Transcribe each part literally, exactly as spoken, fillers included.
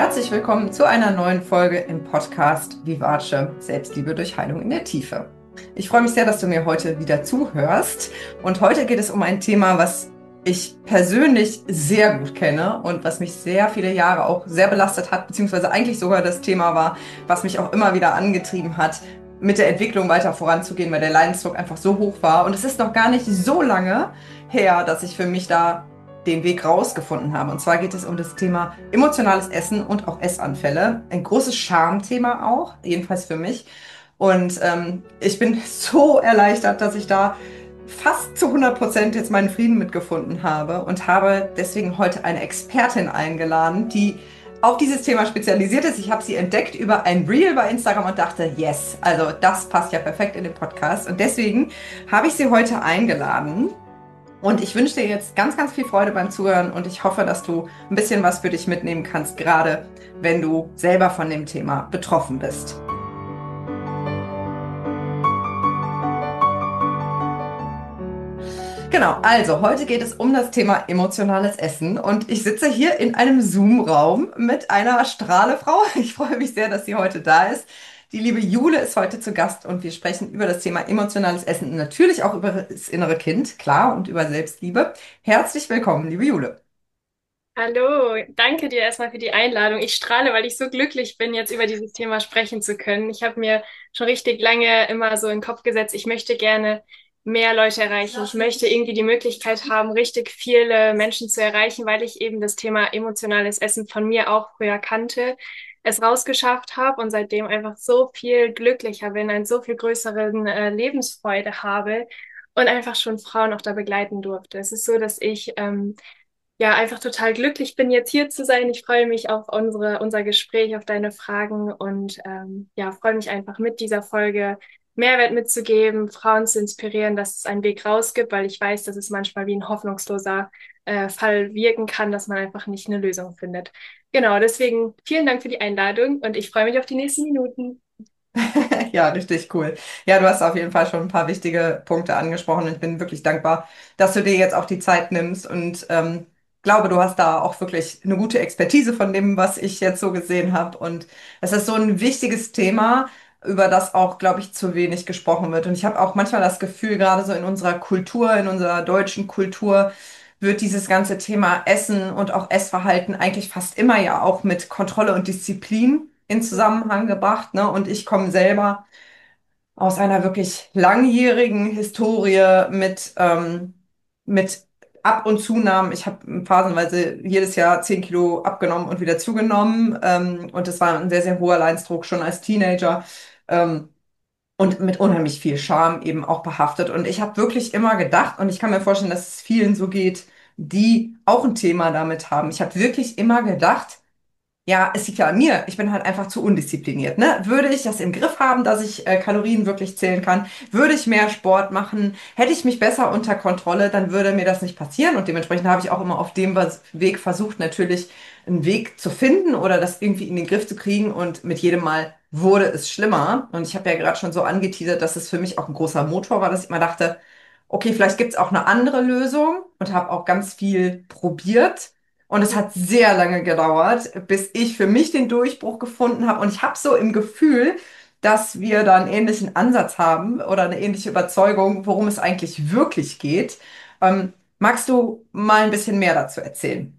Herzlich willkommen zu einer neuen Folge im Podcast Vivace Selbstliebe durch Heilung in der Tiefe. Ich freue mich sehr, dass du mir heute wieder zuhörst. Und heute geht es um ein Thema, was ich persönlich sehr gut kenne und was mich sehr viele Jahre auch sehr belastet hat, beziehungsweise eigentlich sogar das Thema war, was mich auch immer wieder angetrieben hat, mit der Entwicklung weiter voranzugehen, weil der Leidensdruck einfach so hoch war. Und es ist noch gar nicht so lange her, dass ich für mich da den Weg rausgefunden habe. Und zwar geht es um das Thema emotionales Essen und auch Essanfälle. Ein großes Schamthema auch, jedenfalls für mich. Und ähm, ich bin so erleichtert, dass ich da fast zu hundert Prozent jetzt meinen Frieden mitgefunden habe und habe deswegen heute eine Expertin eingeladen, die auf dieses Thema spezialisiert ist. Ich habe sie entdeckt über ein Reel bei Instagram und dachte, yes, also das passt ja perfekt in den Podcast. Und deswegen habe ich sie heute eingeladen. Und ich wünsche dir jetzt ganz, ganz viel Freude beim Zuhören und ich hoffe, dass du ein bisschen was für dich mitnehmen kannst, gerade wenn du selber von dem Thema betroffen bist. Genau, also heute geht es um das Thema emotionales Essen und ich sitze hier in einem Zoom-Raum mit einer Strahlefrau. Ich freue mich sehr, dass sie heute da ist. Die liebe Jule ist heute zu Gast und wir sprechen über das Thema emotionales Essen und natürlich auch über das innere Kind, klar, und über Selbstliebe. Herzlich willkommen, liebe Jule. Hallo, danke dir erstmal für die Einladung. Ich strahle, weil ich so glücklich bin, jetzt über dieses Thema sprechen zu können. Ich habe mir schon richtig lange immer so in den Kopf gesetzt, ich möchte gerne mehr Leute erreichen. Ich möchte irgendwie die Möglichkeit haben, richtig viele Menschen zu erreichen, weil ich eben das Thema emotionales Essen von mir auch früher kannte, es rausgeschafft habe und seitdem einfach so viel glücklicher bin, einen so viel größeren äh, Lebensfreude habe und einfach schon Frauen auch da begleiten durfte. Es ist so, dass ich ähm, ja, einfach total glücklich bin, jetzt hier zu sein. Ich freue mich auf unsere, unser Gespräch, auf deine Fragen und ähm, ja, freue mich einfach mit dieser Folge Mehrwert mitzugeben, Frauen zu inspirieren, dass es einen Weg raus gibt, weil ich weiß, dass es manchmal wie ein hoffnungsloser äh, Fall wirken kann, dass man einfach nicht eine Lösung findet. Genau, deswegen vielen Dank für die Einladung und ich freue mich auf die nächsten Minuten. Ja, richtig cool. Ja, du hast auf jeden Fall schon ein paar wichtige Punkte angesprochen und ich bin wirklich dankbar, dass du dir jetzt auch die Zeit nimmst und ähm, glaube, du hast da auch wirklich eine gute Expertise von dem, was ich jetzt so gesehen habe. Und es ist so ein wichtiges Thema, über das auch, glaube ich, zu wenig gesprochen wird. Und ich habe auch manchmal das Gefühl, gerade so in unserer Kultur, in unserer deutschen Kultur, wird dieses ganze Thema Essen und auch Essverhalten eigentlich fast immer ja auch mit Kontrolle und Disziplin in Zusammenhang gebracht, ne? Und ich komme selber aus einer wirklich langjährigen Historie mit, ähm, mit Ab- und Zunahmen. Ich habe phasenweise jedes Jahr zehn Kilo abgenommen und wieder zugenommen. Ähm, und das war ein sehr, sehr hoher Leidensdruck schon als Teenager. Ähm, und mit unheimlich viel Scham eben auch behaftet. Und ich habe wirklich immer gedacht, und ich kann mir vorstellen, dass es vielen so geht, die auch ein Thema damit haben. Ich habe wirklich immer gedacht, ja, es liegt ja an mir. Ich bin halt einfach zu undiszipliniert, ne? Würde ich das im Griff haben, dass ich äh, Kalorien wirklich zählen kann, würde ich mehr Sport machen, hätte ich mich besser unter Kontrolle, dann würde mir das nicht passieren. Und dementsprechend habe ich auch immer auf dem Was- Weg versucht, natürlich einen Weg zu finden oder das irgendwie in den Griff zu kriegen. Und mit jedem Mal wurde es schlimmer. Und ich habe ja gerade schon so angeteasert, dass es für mich auch ein großer Motor war, dass ich mal dachte, okay, vielleicht gibt es auch eine andere Lösung und habe auch ganz viel probiert. Und es hat sehr lange gedauert, bis ich für mich den Durchbruch gefunden habe. Und ich habe so im Gefühl, dass wir da einen ähnlichen Ansatz haben oder eine ähnliche Überzeugung, worum es eigentlich wirklich geht. Ähm, magst du mal ein bisschen mehr dazu erzählen?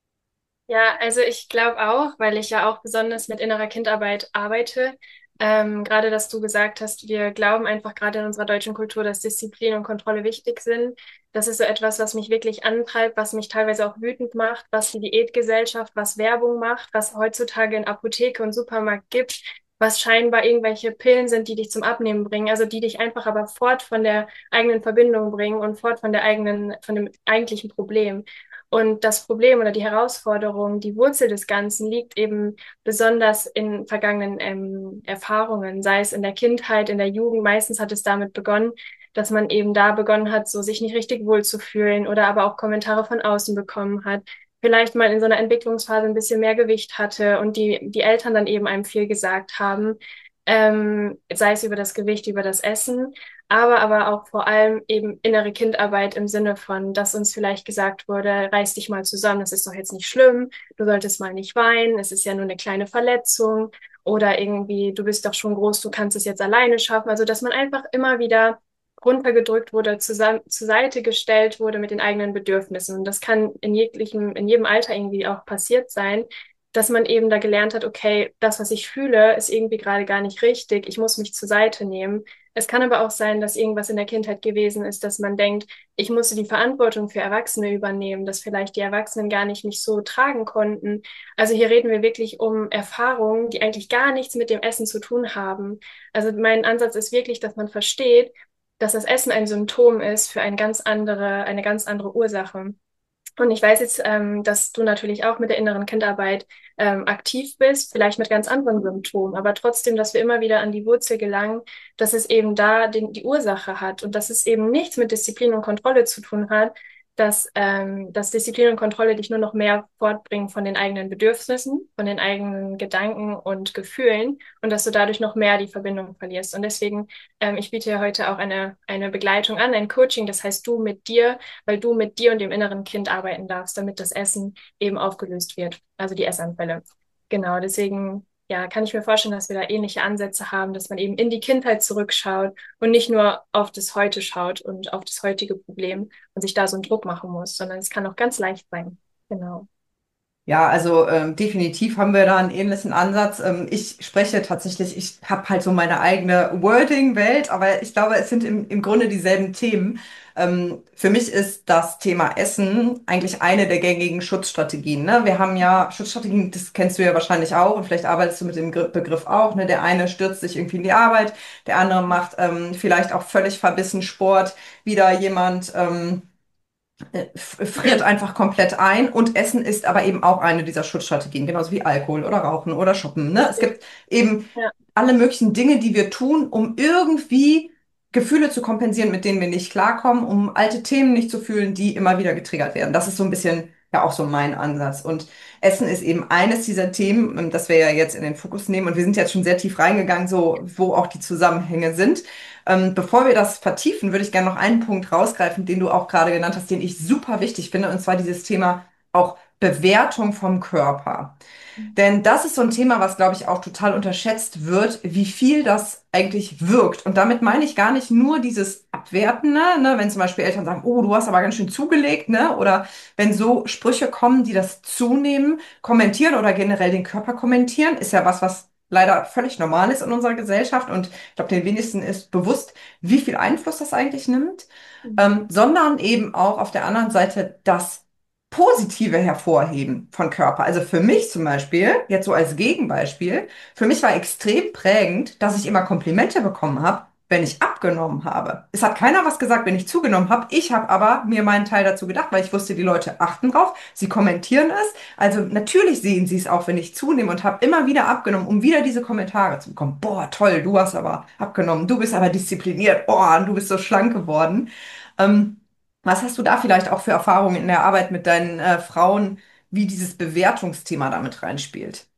Ja, also ich glaube auch, weil ich ja auch besonders mit innerer Kindarbeit arbeite, ähm, gerade dass du gesagt hast, wir glauben einfach gerade in unserer deutschen Kultur, dass Disziplin und Kontrolle wichtig sind. Das ist so etwas, was mich wirklich antreibt, was mich teilweise auch wütend macht, was die Diätgesellschaft, was Werbung macht, was heutzutage in Apotheke und Supermarkt gibt, was scheinbar irgendwelche Pillen sind, die dich zum Abnehmen bringen, also die dich einfach aber fort von der eigenen Verbindung bringen und fort von der eigenen, von dem eigentlichen Problem. Und das Problem oder die Herausforderung, die Wurzel des Ganzen liegt eben besonders in vergangenen ähm, Erfahrungen, sei es in der Kindheit, in der Jugend. Meistens hat es damit begonnen, dass man eben da begonnen hat, so sich nicht richtig wohlzufühlen oder aber auch Kommentare von außen bekommen hat. Vielleicht mal in so einer Entwicklungsphase ein bisschen mehr Gewicht hatte und die, die Eltern dann eben einem viel gesagt haben. ähm, sei es über das Gewicht, über das Essen, aber aber auch vor allem eben innere Kindarbeit im Sinne von, dass uns vielleicht gesagt wurde, reiß dich mal zusammen, das ist doch jetzt nicht schlimm, du solltest mal nicht weinen, es ist ja nur eine kleine Verletzung oder irgendwie, du bist doch schon groß, du kannst es jetzt alleine schaffen. Also, dass man einfach immer wieder runtergedrückt wurde, zusammen, zur Seite gestellt wurde mit den eigenen Bedürfnissen. Und das kann in jeglichem, in jedem Alter irgendwie auch passiert sein, dass man eben da gelernt hat, okay, das, was ich fühle, ist irgendwie gerade gar nicht richtig. Ich muss mich zur Seite nehmen. Es kann aber auch sein, dass irgendwas in der Kindheit gewesen ist, dass man denkt, ich musste die Verantwortung für Erwachsene übernehmen, dass vielleicht die Erwachsenen gar nicht mich so tragen konnten. Also hier reden wir wirklich um Erfahrungen, die eigentlich gar nichts mit dem Essen zu tun haben. Also mein Ansatz ist wirklich, dass man versteht, dass das Essen ein Symptom ist für eine ganz andere, eine ganz andere Ursache. Und ich weiß jetzt, ähm, dass du natürlich auch mit der inneren Kindarbeit ähm, aktiv bist, vielleicht mit ganz anderen Symptomen, aber trotzdem, dass wir immer wieder an die Wurzel gelangen, dass es eben da den, die Ursache hat und dass es eben nichts mit Disziplin und Kontrolle zu tun hat, dass, ähm, dass Disziplin und Kontrolle dich nur noch mehr fortbringen von den eigenen Bedürfnissen, von den eigenen Gedanken und Gefühlen und dass du dadurch noch mehr die Verbindung verlierst. Und deswegen, ähm, ich biete ja heute auch eine, eine Begleitung an, ein Coaching, das heißt du mit dir, weil du mit dir und dem inneren Kind arbeiten darfst, damit das Essen eben aufgelöst wird, also die Essanfälle. Genau, deswegen ja, kann ich mir vorstellen, dass wir da ähnliche Ansätze haben, dass man eben in die Kindheit zurückschaut und nicht nur auf das Heute schaut und auf das heutige Problem und sich da so einen Druck machen muss, sondern es kann auch ganz leicht sein. Genau. Ja, also ähm, definitiv haben wir da einen ähnlichen Ansatz. Ähm, ich spreche tatsächlich, ich habe halt so meine eigene Wording-Welt, aber ich glaube, es sind im, im Grunde dieselben Themen. Ähm, für mich ist das Thema Essen eigentlich eine der gängigen Schutzstrategien. Ne? Wir haben ja Schutzstrategien, das kennst du ja wahrscheinlich auch und vielleicht arbeitest du mit dem Gr- Begriff auch. Ne? Der eine stürzt sich irgendwie in die Arbeit, der andere macht ähm, vielleicht auch völlig verbissen Sport, wieder jemand. Ähm, äh, friert einfach komplett ein und Essen ist aber eben auch eine dieser Schutzstrategien, genauso wie Alkohol oder Rauchen oder Shoppen. Ne? Es gibt eben Ja. alle möglichen Dinge, die wir tun, um irgendwie Gefühle zu kompensieren, mit denen wir nicht klarkommen, um alte Themen nicht zu fühlen, die immer wieder getriggert werden. Das ist so ein bisschen ja auch so mein Ansatz. Und Essen ist eben eines dieser Themen, ähm, das wir ja jetzt in den Fokus nehmen. Und wir sind jetzt schon sehr tief reingegangen, so wo auch die Zusammenhänge sind. Ähm, bevor wir das vertiefen, würde ich gerne noch einen Punkt rausgreifen, den du auch gerade genannt hast, den ich super wichtig finde, und zwar dieses Thema auch Bewertung vom Körper. Denn das ist so ein Thema, was, glaube ich, auch total unterschätzt wird, wie viel das eigentlich wirkt. Und damit meine ich gar nicht nur dieses Abwertende, ne, wenn zum Beispiel Eltern sagen, oh, du hast aber ganz schön zugelegt, ne, oder wenn so Sprüche kommen, die das zunehmen, kommentieren oder generell den Körper kommentieren, ist ja was, was leider völlig normal ist in unserer Gesellschaft. Und ich glaube, den wenigsten ist bewusst, wie viel Einfluss das eigentlich nimmt, Mhm. ähm, sondern eben auch auf der anderen Seite das Positive hervorheben von Körper. Also für mich zum Beispiel, jetzt so als Gegenbeispiel, für mich war extrem prägend, dass ich immer Komplimente bekommen habe, wenn ich abgenommen habe. Es hat keiner was gesagt, wenn ich zugenommen habe. Ich habe aber mir meinen Teil dazu gedacht, weil ich wusste, die Leute achten drauf, sie kommentieren es. Also natürlich sehen sie es auch, wenn ich zunehme und habe immer wieder abgenommen, um wieder diese Kommentare zu bekommen. Boah, toll, du hast aber abgenommen, du bist aber diszipliniert, boah, du bist so schlank geworden. Ähm, Was hast du da vielleicht auch für Erfahrungen in der Arbeit mit deinen äh, Frauen, wie dieses Bewertungsthema damit reinspielt?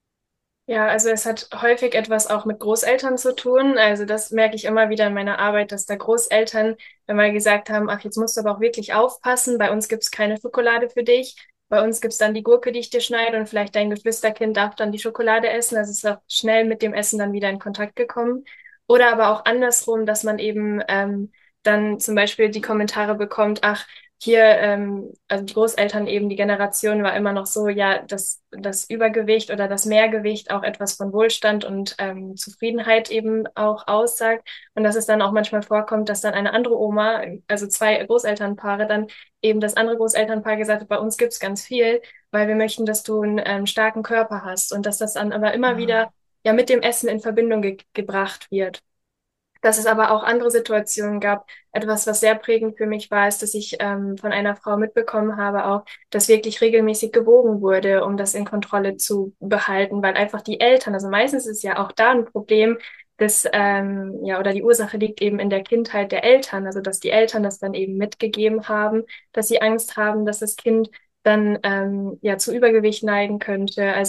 Ja, also es hat häufig etwas auch mit Großeltern zu tun. Also das merke ich immer wieder in meiner Arbeit, dass da Großeltern wenn wir gesagt haben, ach, jetzt musst du aber auch wirklich aufpassen, bei uns gibt's keine Schokolade für dich. Bei uns gibt's dann die Gurke, die ich dir schneide und vielleicht dein Geschwisterkind darf dann die Schokolade essen. Also es ist auch schnell mit dem Essen dann wieder in Kontakt gekommen. Oder aber auch andersrum, dass man eben ähm, dann zum Beispiel die Kommentare bekommt, ach, hier, ähm, also die Großeltern eben, die Generation war immer noch so, ja, dass das Übergewicht oder das Mehrgewicht auch etwas von Wohlstand und ähm, Zufriedenheit eben auch aussagt. Und dass es dann auch manchmal vorkommt, dass dann eine andere Oma, also zwei Großelternpaare, dann eben das andere Großelternpaar gesagt hat, bei uns gibt's ganz viel, weil wir möchten, dass du einen ähm, starken Körper hast. Und dass das dann aber immer wieder ja mit dem Essen in Verbindung ge gebracht wird. Dass es aber auch andere Situationen gab. Etwas, was sehr prägend für mich war, ist, dass ich ähm, von einer Frau mitbekommen habe, auch, dass wirklich regelmäßig gewogen wurde, um das in Kontrolle zu behalten, weil einfach die Eltern, also meistens ist ja auch da ein Problem, dass, ähm, ja, oder die Ursache liegt eben in der Kindheit der Eltern, also dass die Eltern das dann eben mitgegeben haben, dass sie Angst haben, dass das Kind dann ähm, ja zu Übergewicht neigen könnte. Also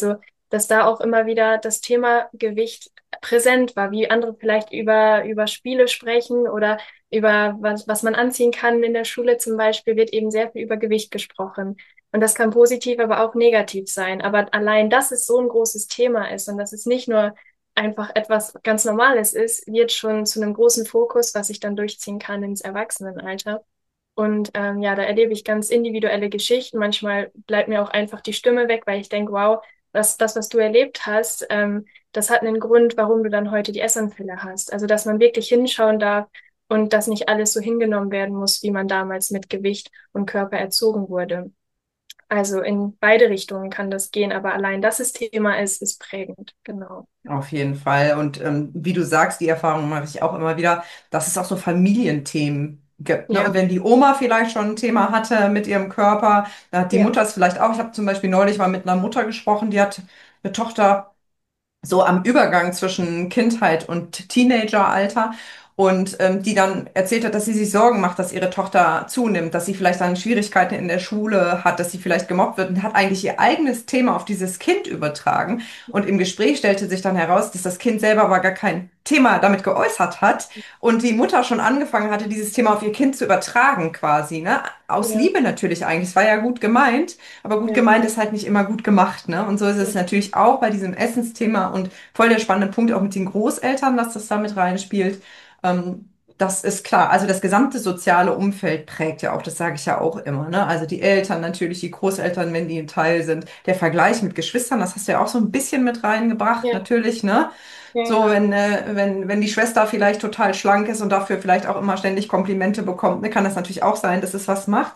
dass da auch immer wieder das Thema Gewicht präsent war, wie andere vielleicht über, über Spiele sprechen oder über was, was man anziehen kann in der Schule zum Beispiel, wird eben sehr viel über Gewicht gesprochen. Und das kann positiv, aber auch negativ sein. Aber allein, dass es so ein großes Thema ist und dass es nicht nur einfach etwas ganz Normales ist, wird schon zu einem großen Fokus, was ich dann durchziehen kann ins Erwachsenenalter. Und ähm, ja, da erlebe ich ganz individuelle Geschichten. Manchmal bleibt mir auch einfach die Stimme weg, weil ich denke, wow, was, das, was du erlebt hast, ähm, das hat einen Grund, warum du dann heute die Essanfälle hast. Also, dass man wirklich hinschauen darf und dass nicht alles so hingenommen werden muss, wie man damals mit Gewicht und Körper erzogen wurde. Also in beide Richtungen kann das gehen, aber allein, dass es Thema ist, ist prägend. Genau. Auf jeden Fall. Und ähm, wie du sagst, die Erfahrung mache ich auch immer wieder, dass es auch so Familienthemen gibt. Ne? Und Ja, wenn die Oma vielleicht schon ein Thema hatte mit ihrem Körper, dann hat die ja. Mutter es vielleicht auch. Ich habe zum Beispiel neulich mal mit einer Mutter gesprochen, die hat eine Tochter so am Übergang zwischen Kindheit und Teenageralter und ähm, die dann erzählt hat, dass sie sich Sorgen macht, dass ihre Tochter zunimmt, dass sie vielleicht dann Schwierigkeiten in der Schule hat, dass sie vielleicht gemobbt wird und hat eigentlich ihr eigenes Thema auf dieses Kind übertragen. Und im Gespräch stellte sich dann heraus, dass das Kind selber aber gar kein Thema damit geäußert hat und die Mutter schon angefangen hatte, dieses Thema auf ihr Kind zu übertragen quasi, ne? Aus Ja, Liebe natürlich eigentlich. Es war ja gut gemeint, aber gut ja, gemeint ist halt nicht immer gut gemacht, ne? Und so ist es natürlich auch bei diesem Essensthema und voll der spannende Punkt auch mit den Großeltern, dass das da mit reinspielt. Ähm, Das ist klar. Also das gesamte soziale Umfeld prägt ja auch, das sage ich ja auch immer, ne? Also die Eltern natürlich, die Großeltern, wenn die ein Teil sind. Der Vergleich mit Geschwistern, das hast du ja auch so ein bisschen mit reingebracht, ja, natürlich, ne? ja, So, ja, wenn, äh, wenn, wenn die Schwester vielleicht total schlank ist und dafür vielleicht auch immer ständig Komplimente bekommt, ne, kann das natürlich auch sein, dass es was macht.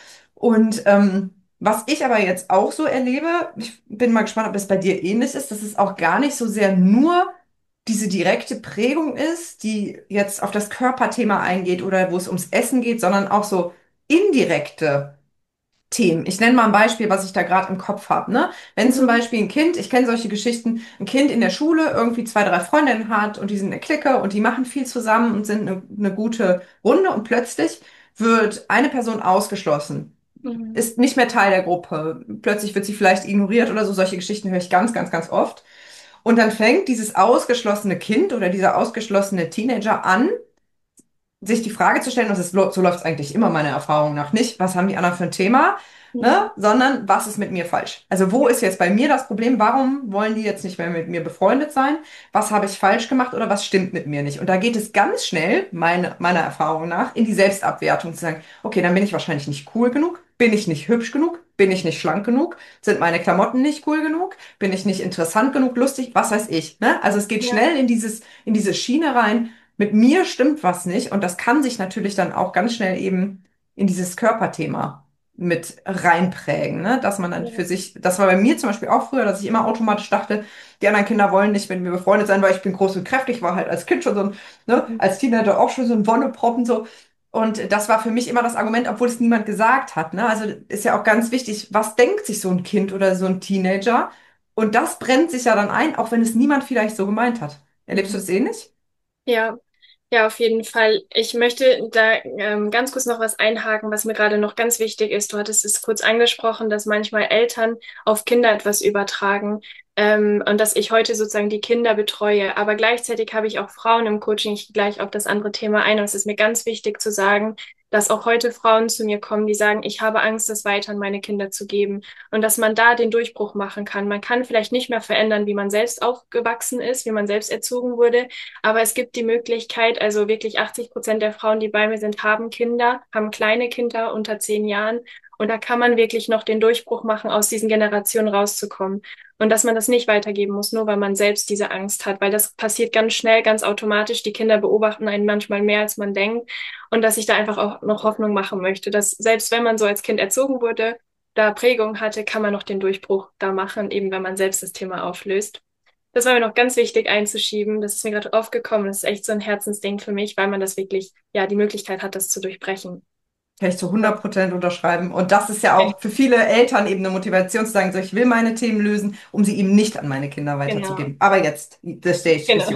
Und ähm, was ich aber jetzt auch so erlebe, ich bin mal gespannt, ob es bei dir ähnlich ist, dass es auch gar nicht so sehr nur diese direkte Prägung ist, die jetzt auf das Körperthema eingeht oder wo es ums Essen geht, sondern auch so indirekte Themen. Ich nenne mal ein Beispiel, was ich da gerade im Kopf habe, ne? Wenn zum mhm, Beispiel ein Kind, ich kenne solche Geschichten, ein Kind in der Schule irgendwie zwei, drei Freundinnen hat und die sind eine Clique und die machen viel zusammen und sind eine, eine gute Runde und plötzlich wird eine Person ausgeschlossen, mhm, ist nicht mehr Teil der Gruppe. Plötzlich wird sie vielleicht ignoriert oder so. Solche Geschichten höre ich ganz, ganz, ganz oft. Und dann fängt dieses ausgeschlossene Kind oder dieser ausgeschlossene Teenager an, sich die Frage zu stellen, und das ist, so läuft es eigentlich immer meiner Erfahrung nach nicht, was haben die anderen für ein Thema, mhm, ne, sondern was ist mit mir falsch? Also wo ja, ist jetzt bei mir das Problem? Warum wollen die jetzt nicht mehr mit mir befreundet sein? Was habe ich falsch gemacht oder was stimmt mit mir nicht? Und da geht es ganz schnell, meine, meiner Erfahrung nach, in die Selbstabwertung zu sagen, okay, dann bin ich wahrscheinlich nicht cool genug, bin ich nicht hübsch genug, bin ich nicht schlank genug, sind meine Klamotten nicht cool genug, bin ich nicht interessant genug, lustig, was weiß ich, ne? Also es geht ja, schnell in dieses, in diese Schiene rein, mit mir stimmt was nicht und das kann sich natürlich dann auch ganz schnell eben in dieses Körperthema mit reinprägen, ne? Dass man dann ja, für sich, das war bei mir zum Beispiel auch früher, dass ich immer automatisch dachte, die anderen Kinder wollen nicht mit mir befreundet sein, weil ich bin groß und kräftig, war halt als Kind schon so ein, ne, mhm, als Teenager auch schon so ein Wonneproppen so. Und das war für mich immer das Argument, obwohl es niemand gesagt hat, ne? Also ist ja auch ganz wichtig, was denkt sich so ein Kind oder so ein Teenager? Und das brennt sich ja dann ein, auch wenn es niemand vielleicht so gemeint hat. Erlebst du mhm. das ähnlich? Ja, ja, auf jeden Fall. Ich möchte da ähm, ganz kurz noch was einhaken, was mir gerade noch ganz wichtig ist. Du hattest es kurz angesprochen, dass manchmal Eltern auf Kinder etwas übertragen, ähm, und dass ich heute sozusagen die Kinder betreue. Aber gleichzeitig habe ich auch Frauen im Coaching. Ich gehe gleich auf das andere Thema ein. Und es ist mir ganz wichtig zu sagen, dass auch heute Frauen zu mir kommen, die sagen, ich habe Angst, das weiter an meine Kinder zu geben. Und dass man da den Durchbruch machen kann. Man kann vielleicht nicht mehr verändern, wie man selbst aufgewachsen ist, wie man selbst erzogen wurde. Aber es gibt die Möglichkeit, also wirklich achtzig Prozent der Frauen, die bei mir sind, haben Kinder, haben kleine Kinder unter zehn Jahren. Und da kann man wirklich noch den Durchbruch machen, aus diesen Generationen rauszukommen. Und dass man das nicht weitergeben muss, nur weil man selbst diese Angst hat, weil das passiert ganz schnell, ganz automatisch. Die Kinder beobachten einen manchmal mehr, als man denkt. Und dass ich da einfach auch noch Hoffnung machen möchte, dass selbst wenn man so als Kind erzogen wurde, da Prägung hatte, kann man noch den Durchbruch da machen, eben wenn man selbst das Thema auflöst. Das war mir noch ganz wichtig einzuschieben. Das ist mir gerade aufgekommen. Das ist echt so ein Herzensding für mich, weil man das wirklich, ja, die Möglichkeit hat, das zu durchbrechen. Kann ich zu Ja, hundert Prozent unterschreiben. Und das ist ja okay. auch für viele Eltern eben eine Motivation zu sagen, so, ich will meine Themen lösen, um sie eben nicht an meine Kinder Genau, weiterzugeben. Aber jetzt, the stage is genau. yours.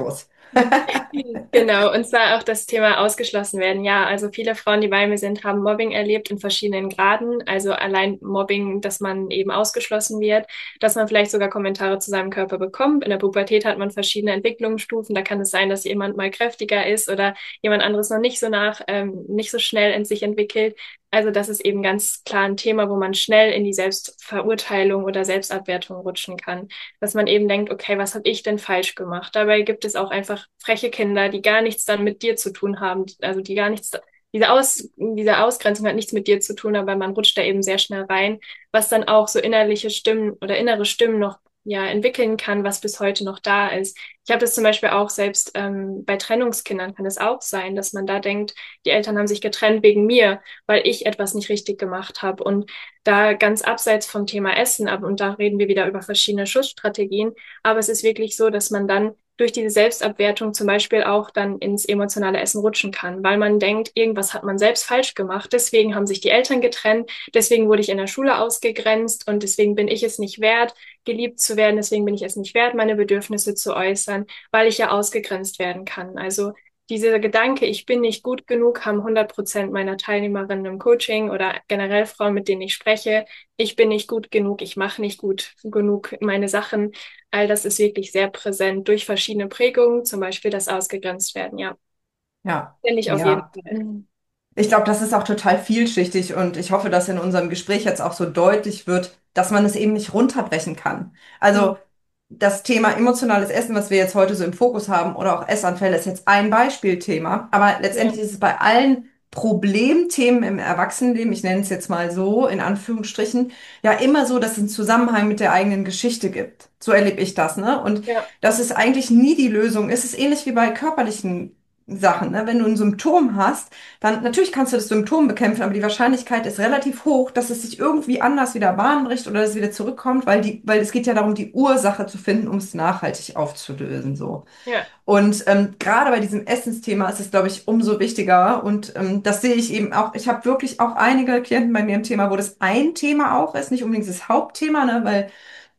Genau, und zwar auch das Thema ausgeschlossen werden. Ja, also viele Frauen, die bei mir sind, haben Mobbing erlebt in verschiedenen Graden. Also allein Mobbing, dass man eben ausgeschlossen wird, dass man vielleicht sogar Kommentare zu seinem Körper bekommt. In der Pubertät hat man verschiedene Entwicklungsstufen. Da kann es sein, dass jemand mal kräftiger ist oder jemand anderes noch nicht so nach, ähm, nicht so schnell in sich entwickelt. Also das ist eben ganz klar ein Thema, wo man schnell in die Selbstverurteilung oder Selbstabwertung rutschen kann, dass man eben denkt, okay, was habe ich denn falsch gemacht? Dabei gibt es auch einfach freche Kinder, die gar nichts dann mit dir zu tun haben, also die gar nichts, diese Aus, diese Ausgrenzung hat nichts mit dir zu tun, aber man rutscht da eben sehr schnell rein, was dann auch so innerliche Stimmen oder innere Stimmen noch ja entwickeln kann, was bis heute noch da ist. Ich habe das zum Beispiel auch selbst ähm, bei Trennungskindern kann es auch sein, dass man da denkt, die Eltern haben sich getrennt wegen mir, weil ich etwas nicht richtig gemacht habe. Und da ganz abseits vom Thema Essen, aber und da reden wir wieder über verschiedene Schutzstrategien, aber es ist wirklich so, dass man dann durch diese Selbstabwertung zum Beispiel auch dann ins emotionale Essen rutschen kann, weil man denkt, irgendwas hat man selbst falsch gemacht, deswegen haben sich die Eltern getrennt, deswegen wurde ich in der Schule ausgegrenzt und deswegen bin ich es nicht wert, geliebt zu werden, deswegen bin ich es nicht wert, meine Bedürfnisse zu äußern, weil ich ja ausgegrenzt werden kann. Also dieser Gedanke, ich bin nicht gut genug, haben hundert Prozent meiner Teilnehmerinnen im Coaching oder generell Frauen, mit denen ich spreche. Ich bin nicht gut genug, ich mache nicht gut genug meine Sachen. All das ist wirklich sehr präsent durch verschiedene Prägungen, zum Beispiel das Ausgegrenzt werden. Ja, Ja, finde ich auf jeden ja. Fall. Ich glaube, das ist auch total vielschichtig und ich hoffe, dass in unserem Gespräch jetzt auch so deutlich wird, dass man es eben nicht runterbrechen kann. Mhm. Also das Thema emotionales Essen, was wir jetzt heute so im Fokus haben, oder auch Essanfälle, ist jetzt ein Beispielthema. Aber Ja, letztendlich ist es bei allen Problemthemen im Erwachsenenleben, ich nenne es jetzt mal so, in Anführungsstrichen, ja immer so, dass es einen Zusammenhang mit der eigenen Geschichte gibt. So erlebe ich das, ne? Und ja, dass es eigentlich nie die Lösung ist. Es ist ähnlich wie bei körperlichen Sachen, ne? Wenn du ein Symptom hast, dann natürlich kannst du das Symptom bekämpfen, aber die Wahrscheinlichkeit ist relativ hoch, dass es sich irgendwie anders wieder Bahn bricht oder dass es wieder zurückkommt, weil die, weil es geht ja darum, die Ursache zu finden, um es nachhaltig aufzulösen, so. ja, Und ähm, gerade bei diesem Essensthema ist es, glaube ich, umso wichtiger. Und ähm, das sehe ich eben auch. Ich habe wirklich auch einige Klienten bei mir im Thema, wo das ein Thema auch ist, nicht unbedingt das Hauptthema, ne, weil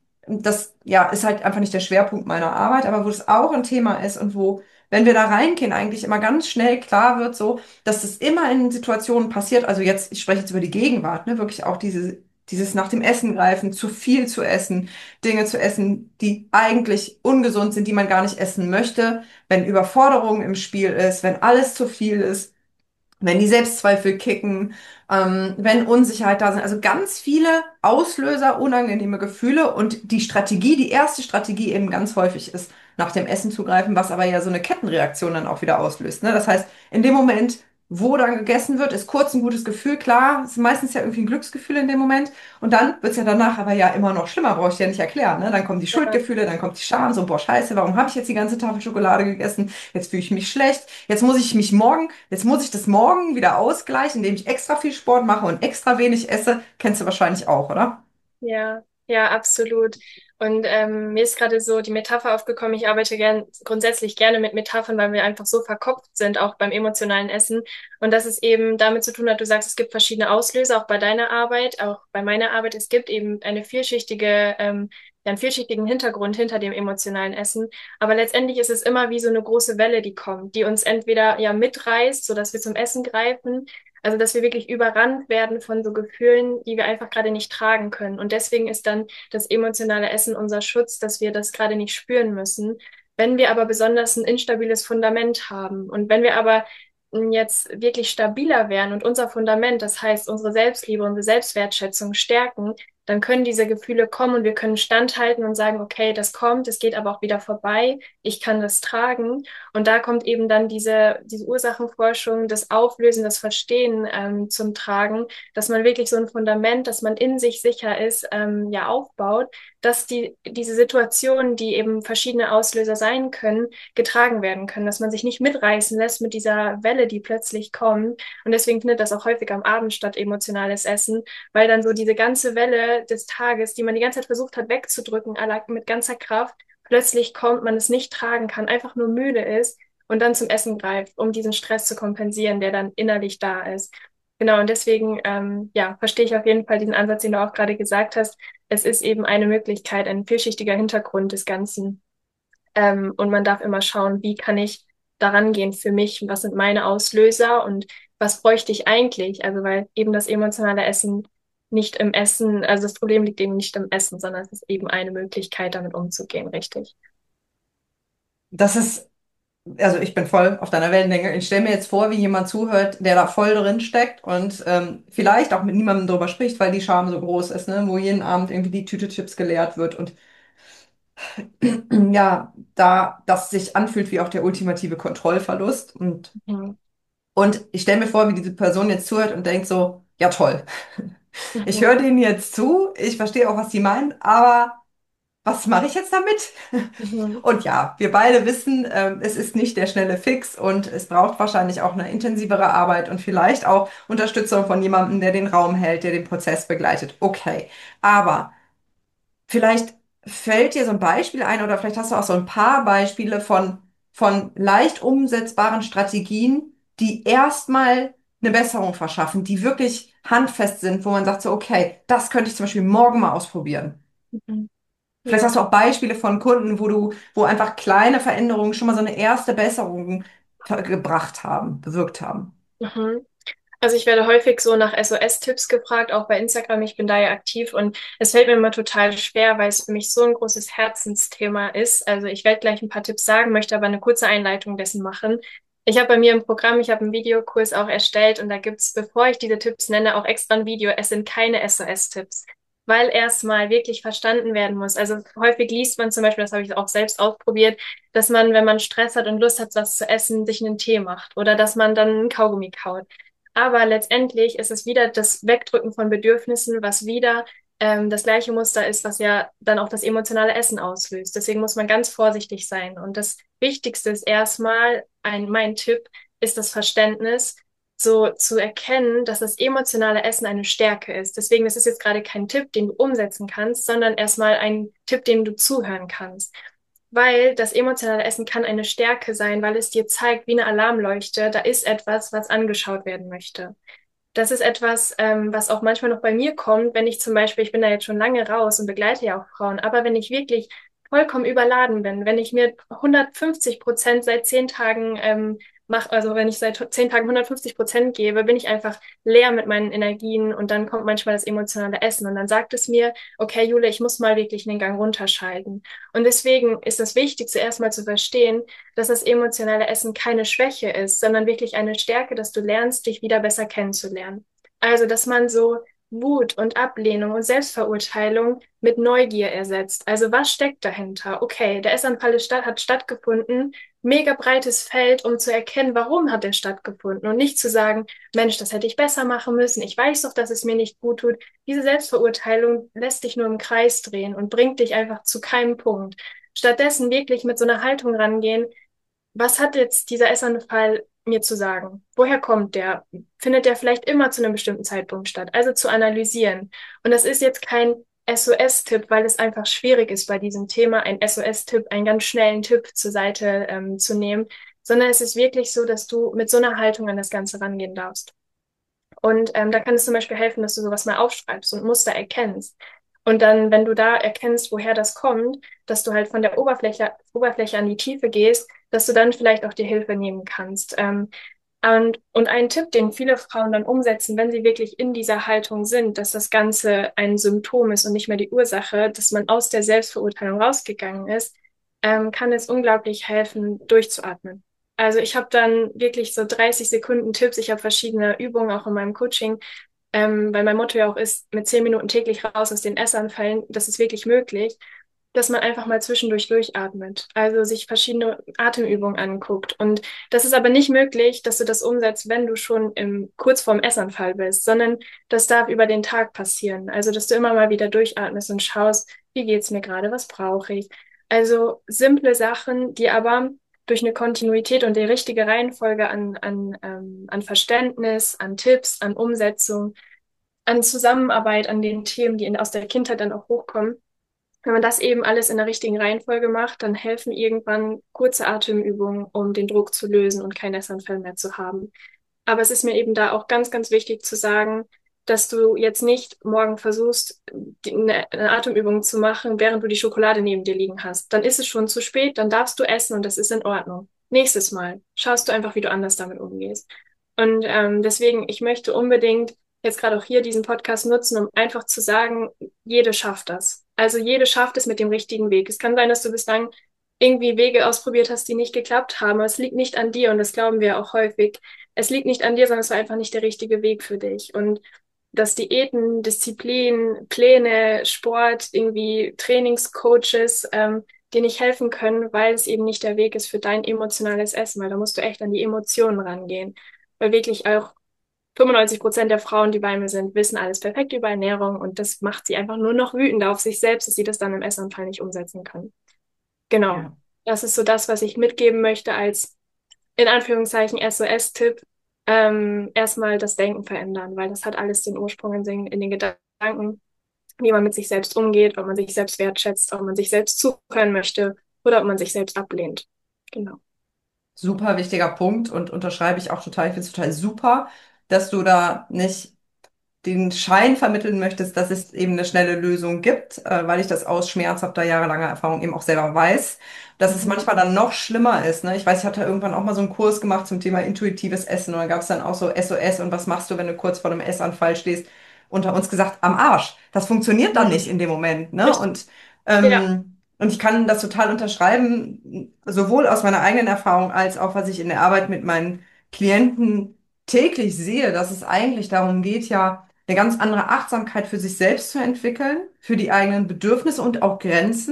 das ja ist halt einfach nicht der Schwerpunkt meiner Arbeit, aber wo es auch ein Thema ist und wo, wenn wir da reingehen, eigentlich immer ganz schnell klar wird, so, dass es immer in Situationen passiert. Also jetzt, ich spreche jetzt über die Gegenwart, ne, wirklich auch diese, dieses nach dem Essen greifen, zu viel zu essen, Dinge zu essen, die eigentlich ungesund sind, die man gar nicht essen möchte, wenn Überforderung im Spiel ist, wenn alles zu viel ist, wenn die Selbstzweifel kicken, ähm, wenn Unsicherheit da sind. Also ganz viele Auslöser, unangenehme Gefühle und die Strategie, die erste Strategie eben ganz häufig ist, nach dem Essen zu greifen, was aber ja so eine Kettenreaktion dann auch wieder auslöst. Ne? Das heißt, in dem Moment, wo dann gegessen wird, ist kurz ein gutes Gefühl, klar, ist meistens ja irgendwie ein Glücksgefühl in dem Moment und dann wird's ja danach aber ja immer noch schlimmer, brauche ich dir nicht erklären. Ne? Dann kommen die ja, Schuldgefühle, dann kommt die Scham, so, boah, scheiße, warum habe ich jetzt die ganze Tafel Schokolade gegessen? Jetzt fühle ich mich schlecht. Jetzt muss ich mich morgen, jetzt muss ich das morgen wieder ausgleichen, indem ich extra viel Sport mache und extra wenig esse. Kennst du wahrscheinlich auch, oder? ja, ja, absolut. Und ähm, mir ist gerade so die Metapher aufgekommen, ich arbeite gern, grundsätzlich gerne mit Metaphern, weil wir einfach so verkopft sind, auch beim emotionalen Essen. Und dass es eben damit zu tun hat, du sagst, es gibt verschiedene Auslöser, auch bei deiner Arbeit, auch bei meiner Arbeit. Es gibt eben eine vielschichtige, ähm, einen vielschichtigen Hintergrund hinter dem emotionalen Essen. Aber letztendlich ist es immer wie so eine große Welle, die kommt, die uns entweder ja mitreißt, sodass wir zum Essen greifen, also, dass wir wirklich überrannt werden von so Gefühlen, die wir einfach gerade nicht tragen können. Und deswegen ist dann das emotionale Essen unser Schutz, dass wir das gerade nicht spüren müssen. Wenn wir aber besonders ein instabiles Fundament haben und wenn wir aber mm, jetzt wirklich stabiler werden und unser Fundament, das heißt unsere Selbstliebe, unsere Selbstwertschätzung stärken, dann können diese Gefühle kommen und wir können standhalten und sagen, okay, das kommt, es geht aber auch wieder vorbei, ich kann das tragen. Und da kommt eben dann diese, diese Ursachenforschung, das Auflösen, das Verstehen ähm, zum Tragen, dass man wirklich so ein Fundament, dass man in sich sicher ist, ähm, ja aufbaut, dass die, diese Situationen, die eben verschiedene Auslöser sein können, getragen werden können, dass man sich nicht mitreißen lässt mit dieser Welle, die plötzlich kommt. Und deswegen findet das auch häufig am Abend statt, emotionales Essen, weil dann so diese ganze Welle des Tages, die man die ganze Zeit versucht hat wegzudrücken, aller- mit ganzer Kraft, plötzlich kommt, man es nicht tragen kann, einfach nur müde ist und dann zum Essen greift, um diesen Stress zu kompensieren, der dann innerlich da ist. Genau, und deswegen, ähm, ja, verstehe ich auf jeden Fall diesen Ansatz, den du auch gerade gesagt hast. Es ist eben eine Möglichkeit, ein vielschichtiger Hintergrund des Ganzen, Ähm, und man darf immer schauen, wie kann ich daran gehen für mich, was sind meine Auslöser und was bräuchte ich eigentlich? Also weil eben das emotionale Essen nicht im Essen, also das Problem liegt eben nicht im Essen, sondern es ist eben eine Möglichkeit, damit umzugehen, richtig? Das ist, also ich bin voll auf deiner Wellenlänge. Ich stelle mir jetzt vor, wie jemand zuhört, der da voll drin steckt und ähm, vielleicht auch mit niemandem drüber spricht, weil die Scham so groß ist, ne? Wo jeden Abend irgendwie die Tüte Chips geleert wird und ja, da das sich anfühlt wie auch der ultimative Kontrollverlust. Und, Mhm. und ich stelle mir vor, wie diese Person jetzt zuhört und denkt so, ja toll, ich höre Mhm. denen jetzt zu, ich verstehe auch, was sie meinen, aber was mache ich jetzt damit? Mhm. Und ja, wir beide wissen, ähm, es ist nicht der schnelle Fix und es braucht wahrscheinlich auch eine intensivere Arbeit und vielleicht auch Unterstützung von jemandem, der den Raum hält, der den Prozess begleitet. Okay, aber vielleicht fällt dir so ein Beispiel ein oder vielleicht hast du auch so ein paar Beispiele von, von leicht umsetzbaren Strategien, die erstmal eine Besserung verschaffen, die wirklich handfest sind, wo man sagt so, okay, das könnte ich zum Beispiel morgen mal ausprobieren. Mhm. Vielleicht Ja. hast du auch Beispiele von Kunden, wo du, wo einfach kleine Veränderungen schon mal so eine erste Besserung ver- gebracht haben, bewirkt haben. Mhm. Also ich werde häufig so nach S O S-Tipps gefragt, auch bei Instagram. Ich bin da ja aktiv und es fällt mir immer total schwer, weil es für mich so ein großes Herzensthema ist. Also ich werde gleich ein paar Tipps sagen, möchte aber eine kurze Einleitung dessen machen. Ich habe bei mir im Programm, ich habe einen Videokurs auch erstellt und da gibt's, bevor ich diese Tipps nenne, auch extra ein Video. Es sind keine S O S-Tipps, weil erstmal wirklich verstanden werden muss. Also häufig liest man zum Beispiel, das habe ich auch selbst ausprobiert, dass man, wenn man Stress hat und Lust hat, was zu essen, sich einen Tee macht oder dass man dann einen Kaugummi kaut. Aber letztendlich ist es wieder das Wegdrücken von Bedürfnissen, was wieder ähm, das gleiche Muster ist, was ja dann auch das emotionale Essen auslöst. Deswegen muss man ganz vorsichtig sein. Und das Wichtigste ist erstmal, ein, mein Tipp ist das Verständnis, so zu erkennen, dass das emotionale Essen eine Stärke ist. Deswegen ist es jetzt gerade kein Tipp, den du umsetzen kannst, sondern erstmal ein Tipp, dem du zuhören kannst. Weil das emotionale Essen kann eine Stärke sein, weil es dir zeigt, wie eine Alarmleuchte, da ist etwas, was angeschaut werden möchte. Das ist etwas, ähm, was auch manchmal noch bei mir kommt, wenn ich zum Beispiel, ich bin da jetzt schon lange raus und begleite ja auch Frauen, aber wenn ich wirklich vollkommen überladen bin, wenn ich mir hundertfünfzig Prozent seit zehn Tagen ähm, mache, also wenn ich seit zehn Tagen hundertfünfzig Prozent gebe, bin ich einfach leer mit meinen Energien und dann kommt manchmal das emotionale Essen und dann sagt es mir, okay, Jule, ich muss mal wirklich den Gang runterschalten. Und deswegen ist das Wichtigste erstmal zu verstehen, dass das emotionale Essen keine Schwäche ist, sondern wirklich eine Stärke, dass du lernst, dich wieder besser kennenzulernen. Also, dass man so Wut und Ablehnung und Selbstverurteilung mit Neugier ersetzt. Also, was steckt dahinter? Okay, der Essanfall ist statt, hat stattgefunden, mega breites Feld, um zu erkennen, warum hat er stattgefunden und nicht zu sagen, Mensch, das hätte ich besser machen müssen. Ich weiß doch, dass es mir nicht gut tut. Diese Selbstverurteilung lässt dich nur im Kreis drehen und bringt dich einfach zu keinem Punkt. Stattdessen wirklich mit so einer Haltung rangehen, was hat jetzt dieser Essanfall mir zu sagen? Woher kommt der? Findet der vielleicht immer zu einem bestimmten Zeitpunkt statt? Also zu analysieren. Und das ist jetzt kein S O S-Tipp, weil es einfach schwierig ist bei diesem Thema, ein S O S-Tipp, einen ganz schnellen Tipp zur Seite ähm, zu nehmen, sondern es ist wirklich so, dass du mit so einer Haltung an das Ganze rangehen darfst. Und ähm, da kann es zum Beispiel helfen, dass du sowas mal aufschreibst und Muster erkennst. Und dann, wenn du da erkennst, woher das kommt, dass du halt von der Oberfläche, Oberfläche an die Tiefe gehst, dass du dann vielleicht auch dir Hilfe nehmen kannst. Ähm, und, und ein Tipp, den viele Frauen dann umsetzen, wenn sie wirklich in dieser Haltung sind, dass das Ganze ein Symptom ist und nicht mehr die Ursache, dass man aus der Selbstverurteilung rausgegangen ist, ähm, kann es unglaublich helfen, durchzuatmen. Also ich habe dann wirklich so dreißig Sekunden Tipps. Ich habe verschiedene Übungen auch in meinem Coaching, ähm, weil mein Motto ja auch ist, mit zehn Minuten täglich raus aus den Essanfällen. Das ist wirklich möglich, dass man einfach mal zwischendurch durchatmet. Also sich verschiedene Atemübungen anguckt. Und das ist aber nicht möglich, dass du das umsetzt, wenn du schon im, kurz vorm Essanfall bist, sondern das darf über den Tag passieren. Also dass du immer mal wieder durchatmest und schaust, wie geht's mir gerade, was brauche ich. Also simple Sachen, die aber durch eine Kontinuität und die richtige Reihenfolge an, an, ähm, an Verständnis, an Tipps, an Umsetzung, an Zusammenarbeit, an den Themen, die in, aus der Kindheit dann auch hochkommen. Wenn man das eben alles in der richtigen Reihenfolge macht, dann helfen irgendwann kurze Atemübungen, um den Druck zu lösen und keinen Essanfall mehr zu haben. Aber es ist mir eben da auch ganz, ganz wichtig zu sagen, dass du jetzt nicht morgen versuchst, die, eine, eine Atemübung zu machen, während du die Schokolade neben dir liegen hast. Dann ist es schon zu spät, dann darfst du essen und das ist in Ordnung. Nächstes Mal schaust du einfach, wie du anders damit umgehst. Und ähm, deswegen, ich möchte unbedingt jetzt gerade auch hier diesen Podcast nutzen, um einfach zu sagen, jede schafft das. Also jede schafft es mit dem richtigen Weg. Es kann sein, dass du bislang irgendwie Wege ausprobiert hast, die nicht geklappt haben, aber es liegt nicht an dir und das glauben wir auch häufig. Es liegt nicht an dir, sondern es war einfach nicht der richtige Weg für dich. Und dass Diäten, Disziplin, Pläne, Sport, irgendwie Trainingscoaches ähm, dir nicht helfen können, weil es eben nicht der Weg ist für dein emotionales Essen, weil da musst du echt an die Emotionen rangehen. Weil wirklich auch fünfundneunzig Prozent der Frauen, die bei mir sind, wissen alles perfekt über Ernährung und das macht sie einfach nur noch wütender auf sich selbst, dass sie das dann im Essanfall nicht umsetzen können. Genau. Ja. Das ist so das, was ich mitgeben möchte als in Anführungszeichen S O S-Tipp. Ähm, erstmal das Denken verändern, weil das hat alles den Ursprung in den, in den Gedanken, wie man mit sich selbst umgeht, ob man sich selbst wertschätzt, ob man sich selbst zuhören möchte oder ob man sich selbst ablehnt. Genau. Super wichtiger Punkt und unterschreibe ich auch total. Ich finde es total super, dass du da nicht den Schein vermitteln möchtest, dass es eben eine schnelle Lösung gibt, äh, weil ich das aus schmerzhafter jahrelanger Erfahrung eben auch selber weiß, dass es Mhm. manchmal dann noch schlimmer ist. Ne? Ich weiß, ich hatte irgendwann auch mal so einen Kurs gemacht zum Thema intuitives Essen und da gab es dann auch so S O S und was machst du, wenn du kurz vor einem Essanfall stehst? Unter uns gesagt, am Arsch. Das funktioniert dann nicht Mhm. in dem Moment. Ne? Richtig. Und, Ja. ähm, und ich kann das total unterschreiben, sowohl aus meiner eigenen Erfahrung als auch, was ich in der Arbeit mit meinen Klienten täglich sehe, dass es eigentlich darum geht, ja, eine ganz andere Achtsamkeit für sich selbst zu entwickeln, für die eigenen Bedürfnisse und auch Grenzen.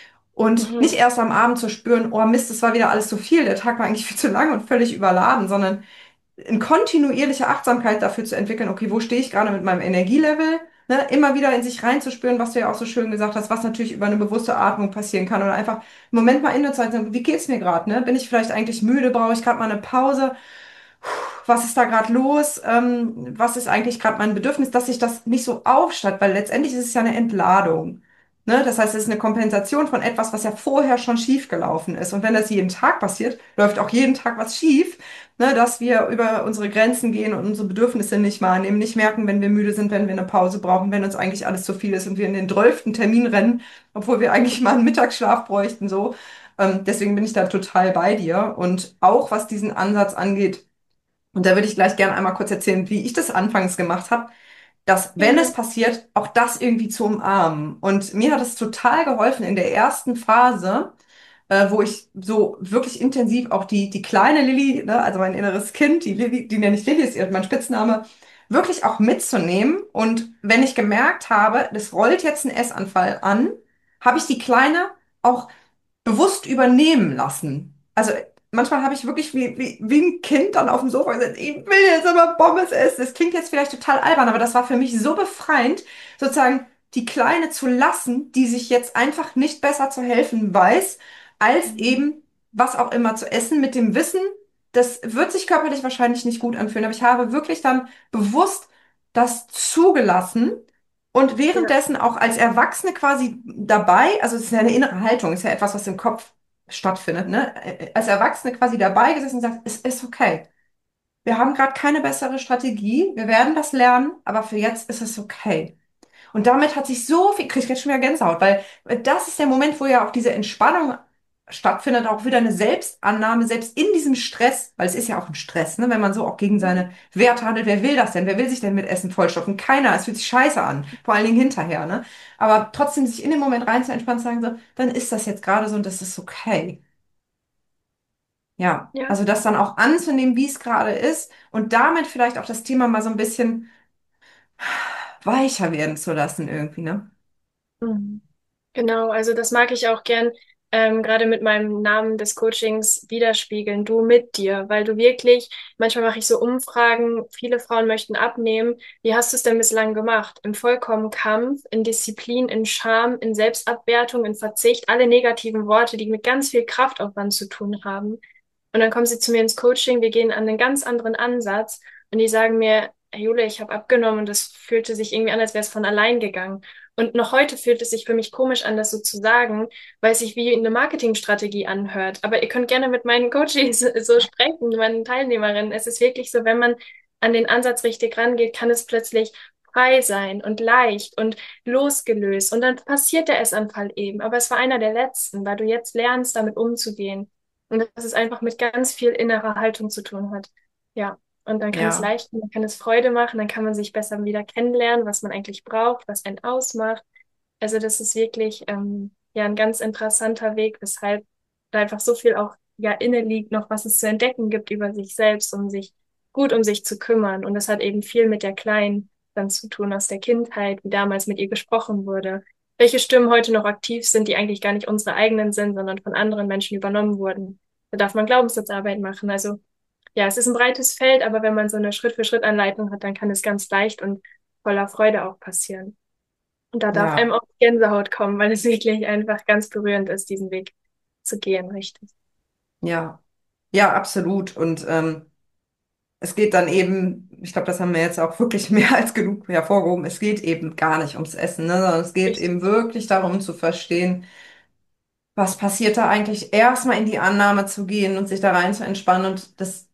Und nicht Mhm. erst am Abend zu spüren, oh Mist, das war wieder alles zu viel, der Tag war eigentlich viel zu lang und völlig überladen, sondern in kontinuierliche Achtsamkeit dafür zu entwickeln, okay, wo stehe ich gerade mit meinem Energielevel? Ne? Immer wieder in sich reinzuspüren, was du ja auch so schön gesagt hast, was natürlich über eine bewusste Atmung passieren kann oder einfach einen Moment mal innezuhalten, wie geht's mir gerade? Ne? Bin ich vielleicht eigentlich müde? Brauche ich gerade mal eine Pause? Was ist da gerade los? Ähm, was ist eigentlich gerade mein Bedürfnis, dass sich das nicht so aufstaut, weil letztendlich ist es ja eine Entladung. Ne? Das heißt, es ist eine Kompensation von etwas, was ja vorher schon schief gelaufen ist. Und wenn das jeden Tag passiert, läuft auch jeden Tag was schief, ne? Dass wir über unsere Grenzen gehen und unsere Bedürfnisse nicht wahrnehmen, nicht merken, wenn wir müde sind, wenn wir eine Pause brauchen, wenn uns eigentlich alles zu viel ist und wir in den zwölften Termin rennen, obwohl wir eigentlich mal einen Mittagsschlaf bräuchten, so. Ähm, deswegen bin ich da total bei dir. Und auch was diesen Ansatz angeht, und da würde ich gleich gerne einmal kurz erzählen, wie ich das anfangs gemacht habe, dass, wenn es Mhm. passiert, auch das irgendwie zu umarmen. Und mir hat es total geholfen in der ersten Phase, äh, wo ich so wirklich intensiv auch die, die kleine Lilly, ne, also mein inneres Kind, die Lilly, die nenne ich Lilly, ist ihr- mein Spitzname, wirklich auch mitzunehmen. Und wenn ich gemerkt habe, das rollt jetzt ein Essanfall an, habe ich die Kleine auch bewusst übernehmen lassen. Also manchmal habe ich wirklich wie, wie, wie ein Kind dann auf dem Sofa gesagt, ich will jetzt aber Pommes essen. Das klingt jetzt vielleicht total albern, aber das war für mich so befreiend, sozusagen die Kleine zu lassen, die sich jetzt einfach nicht besser zu helfen weiß, als Mhm. eben was auch immer zu essen, mit dem Wissen, das wird sich körperlich wahrscheinlich nicht gut anfühlen, aber ich habe wirklich dann bewusst das zugelassen und Ja. währenddessen auch als Erwachsene quasi dabei, also es ist ja eine innere Haltung, es ist ja etwas, was im Kopf stattfindet, ne? Äh, Als Erwachsene quasi dabei gesessen und sagt, es ist okay. Wir haben gerade keine bessere Strategie, wir werden das lernen, aber für jetzt ist es okay. Und damit hat sich so viel, krieg ich jetzt schon wieder Gänsehaut, weil das ist der Moment, wo ja auch diese Entspannung stattfindet, auch wieder eine Selbstannahme, selbst in diesem Stress, weil es ist ja auch ein Stress, ne, wenn man so auch gegen seine Werte handelt. Wer will das denn? Wer will sich denn mit Essen vollstopfen? Keiner. Es fühlt sich scheiße an, vor allen Dingen hinterher, ne? Aber trotzdem sich in den Moment rein zu entspannen, zu sagen so, dann ist das jetzt gerade so und das ist okay. Ja, Ja. also das dann auch anzunehmen, wie es gerade ist und damit vielleicht auch das Thema mal so ein bisschen weicher werden zu lassen irgendwie, ne? Mhm. Genau, also das mag ich auch gern, ähm, gerade mit meinem Namen des Coachings widerspiegeln, du mit dir, weil du wirklich, manchmal mache ich so Umfragen, viele Frauen möchten abnehmen. Wie hast du es denn bislang gemacht? Im vollkommen Kampf, in Disziplin, in Scham, in Selbstabwertung, in Verzicht, alle negativen Worte, die mit ganz viel Kraftaufwand zu tun haben. Und dann kommen sie zu mir ins Coaching, wir gehen an einen ganz anderen Ansatz und die sagen mir, hey Jule, ich habe abgenommen und das fühlte sich irgendwie an, als wäre es von allein gegangen. Und noch heute fühlt es sich für mich komisch an, das so zu sagen, weil es sich wie eine Marketingstrategie anhört. Aber ihr könnt gerne mit meinen Coaches so sprechen, meinen Teilnehmerinnen. Es ist wirklich so, wenn man an den Ansatz richtig rangeht, kann es plötzlich frei sein und leicht und losgelöst. Und dann passiert der Essanfall eben. Aber es war einer der letzten, weil du jetzt lernst, damit umzugehen. Und dass es einfach mit ganz viel innerer Haltung zu tun hat. Ja. Und dann kann es Ja, leicht, dann kann es Freude machen, dann kann man sich besser wieder kennenlernen, was man eigentlich braucht, was einen ausmacht. Also das ist wirklich ähm, ja ein ganz interessanter Weg, weshalb da einfach so viel auch ja inne liegt, noch was es zu entdecken gibt über sich selbst, um sich gut um sich zu kümmern. Und das hat eben viel mit der Kleinen dann zu tun aus der Kindheit, wie damals mit ihr gesprochen wurde. Welche Stimmen heute noch aktiv sind, die eigentlich gar nicht unsere eigenen sind, sondern von anderen Menschen übernommen wurden. Da darf man Glaubenssatzarbeit machen. Also ja, es ist ein breites Feld, aber wenn man so eine Schritt-für-Schritt-Anleitung hat, dann kann es ganz leicht und voller Freude auch passieren. Und da darf einem ja, auch Gänsehaut kommen, weil es wirklich einfach ganz berührend ist, diesen Weg zu gehen, richtig. ja, ja, absolut. Und ähm, es geht dann eben, ich glaube, das haben wir jetzt auch wirklich mehr als genug hervorgehoben, es geht eben gar nicht ums Essen, ne, sondern es geht Richtig. eben wirklich darum zu verstehen, was passiert da eigentlich, erstmal in die Annahme zu gehen und sich da rein zu entspannen und das,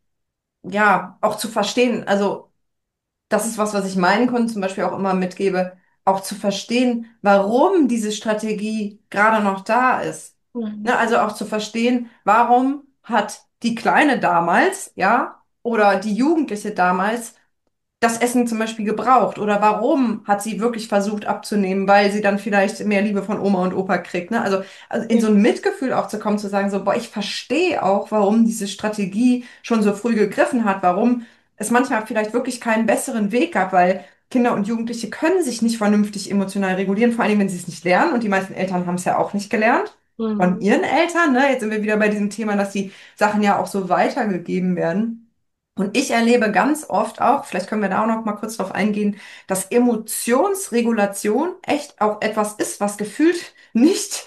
ja, auch zu verstehen. Also, das ist was, was ich meinen Kunden zum Beispiel auch immer mitgebe, auch zu verstehen, warum diese Strategie gerade noch da ist. Mhm. Ne, also auch zu verstehen, warum hat die Kleine damals, ja, oder die Jugendliche damals das Essen zum Beispiel gebraucht? Oder warum hat sie wirklich versucht abzunehmen, weil sie dann vielleicht mehr Liebe von Oma und Opa kriegt? Ne? Also, also in Ja. so ein Mitgefühl auch zu kommen, zu sagen, so, boah, ich verstehe auch, warum diese Strategie schon so früh gegriffen hat, warum es manchmal vielleicht wirklich keinen besseren Weg gab, weil Kinder und Jugendliche können sich nicht vernünftig emotional regulieren, vor allem wenn sie es nicht lernen. Und die meisten Eltern haben es ja auch nicht gelernt von Mhm. ihren Eltern. Ne? Jetzt sind wir wieder bei diesem Thema, dass die Sachen ja auch so weitergegeben werden. Und ich erlebe ganz oft auch, vielleicht können wir da auch noch mal kurz drauf eingehen, dass Emotionsregulation echt auch etwas ist, was gefühlt nicht,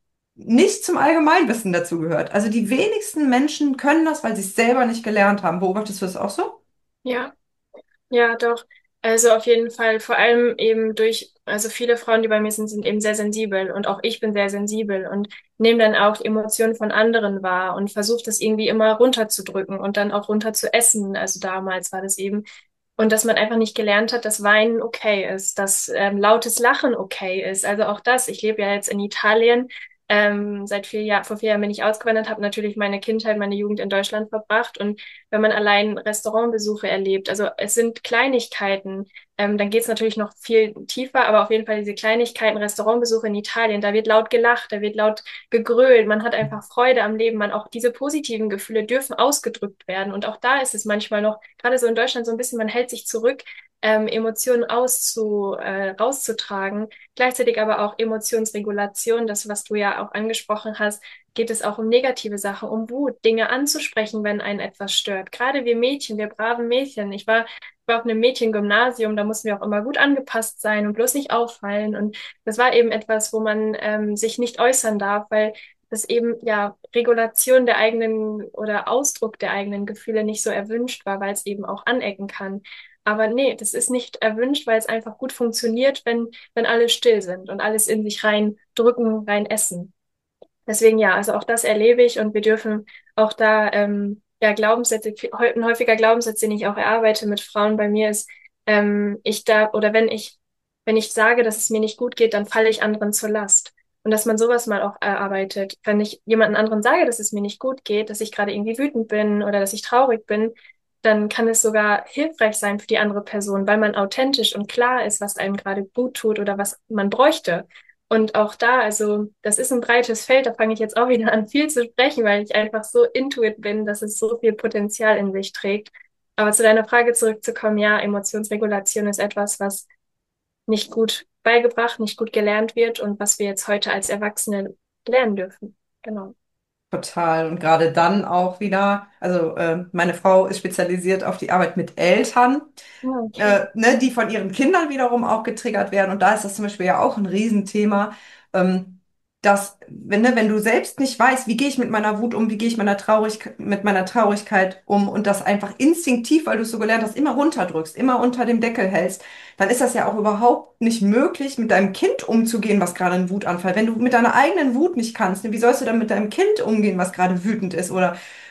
nicht zum Allgemeinwissen dazugehört. Also die wenigsten Menschen können das, weil sie es selber nicht gelernt haben. Beobachtest du das auch so? Ja. Ja, doch. Also auf jeden Fall, vor allem eben durch, also viele Frauen, die bei mir sind, sind eben sehr sensibel und auch ich bin sehr sensibel und nehme dann auch die Emotionen von anderen wahr und versuche das irgendwie immer runterzudrücken und dann auch runter zu essen. Also damals war das eben. Und dass man einfach nicht gelernt hat, dass Weinen okay ist, dass ähm, lautes Lachen okay ist. Also auch das. Ich lebe ja jetzt in Italien. Ähm, seit vier Jahren, vor vier Jahren bin ich ausgewandert, habe natürlich meine Kindheit, meine Jugend in Deutschland verbracht. Und wenn man allein Restaurantbesuche erlebt, also es sind Kleinigkeiten, ähm, dann geht es natürlich noch viel tiefer, aber auf jeden Fall diese Kleinigkeiten, Restaurantbesuche in Italien, da wird laut gelacht, da wird laut gegrölt, man hat einfach Freude am Leben, man auch diese positiven Gefühle dürfen ausgedrückt werden. Und auch da ist es manchmal noch, gerade so in Deutschland, so ein bisschen, man hält sich zurück, ähm, Emotionen auszu, äh, rauszutragen. Gleichzeitig aber auch Emotionsregulation, das, was du ja auch angesprochen hast, geht es auch um negative Sachen, um Wut, Dinge anzusprechen, wenn einen etwas stört. Gerade wir Mädchen, wir braven Mädchen. Ich war, ich war auf einem Mädchengymnasium, da mussten wir auch immer gut angepasst sein und bloß nicht auffallen. Und das war eben etwas, wo man ähm, sich nicht äußern darf, weil das eben ja Regulation der eigenen oder Ausdruck der eigenen Gefühle nicht so erwünscht war, weil es eben auch anecken kann. Aber nee, das ist nicht erwünscht, weil es einfach gut funktioniert, wenn, wenn alle still sind und alles in sich rein drücken, rein essen. Deswegen ja, also auch das erlebe ich und wir dürfen auch da ähm, ja Glaubenssätze, häu- ein häufiger Glaubenssatz, den ich auch erarbeite mit Frauen bei mir ist, ähm, ich darf oder wenn ich wenn ich sage, dass es mir nicht gut geht, dann falle ich anderen zur Last. Und dass man sowas mal auch erarbeitet. Wenn ich jemanden anderen sage, dass es mir nicht gut geht, dass ich gerade irgendwie wütend bin oder dass ich traurig bin, dann kann es sogar hilfreich sein für die andere Person, weil man authentisch und klar ist, was einem gerade gut tut oder was man bräuchte. Und auch da, also das ist ein breites Feld, da fange ich jetzt auch wieder an, viel zu sprechen, weil ich einfach so intuit bin, dass es so viel Potenzial in sich trägt. Aber zu deiner Frage zurückzukommen, ja, Emotionsregulation ist etwas, was nicht gut beigebracht, nicht gut gelernt wird und was wir jetzt heute als Erwachsene lernen dürfen. Genau. Total. Und gerade dann auch wieder, also äh, meine Frau ist spezialisiert auf die Arbeit mit Eltern, Ja, okay. äh, ne, die von ihren Kindern wiederum auch getriggert werden. Und da ist das zum Beispiel ja auch ein Riesenthema, ähm, dass, wenn, ne, wenn du selbst nicht weißt, wie gehe ich mit meiner Wut um, wie gehe ich meiner Traurig mit meiner Traurigkeit um und das einfach instinktiv, weil du es so gelernt hast, immer runterdrückst, immer unter dem Deckel hältst, dann ist das ja auch überhaupt nicht möglich, mit deinem Kind umzugehen, was gerade einen Wutanfall. Wenn du mit deiner eigenen Wut nicht kannst, ne, wie sollst du dann mit deinem Kind umgehen, was gerade wütend ist oder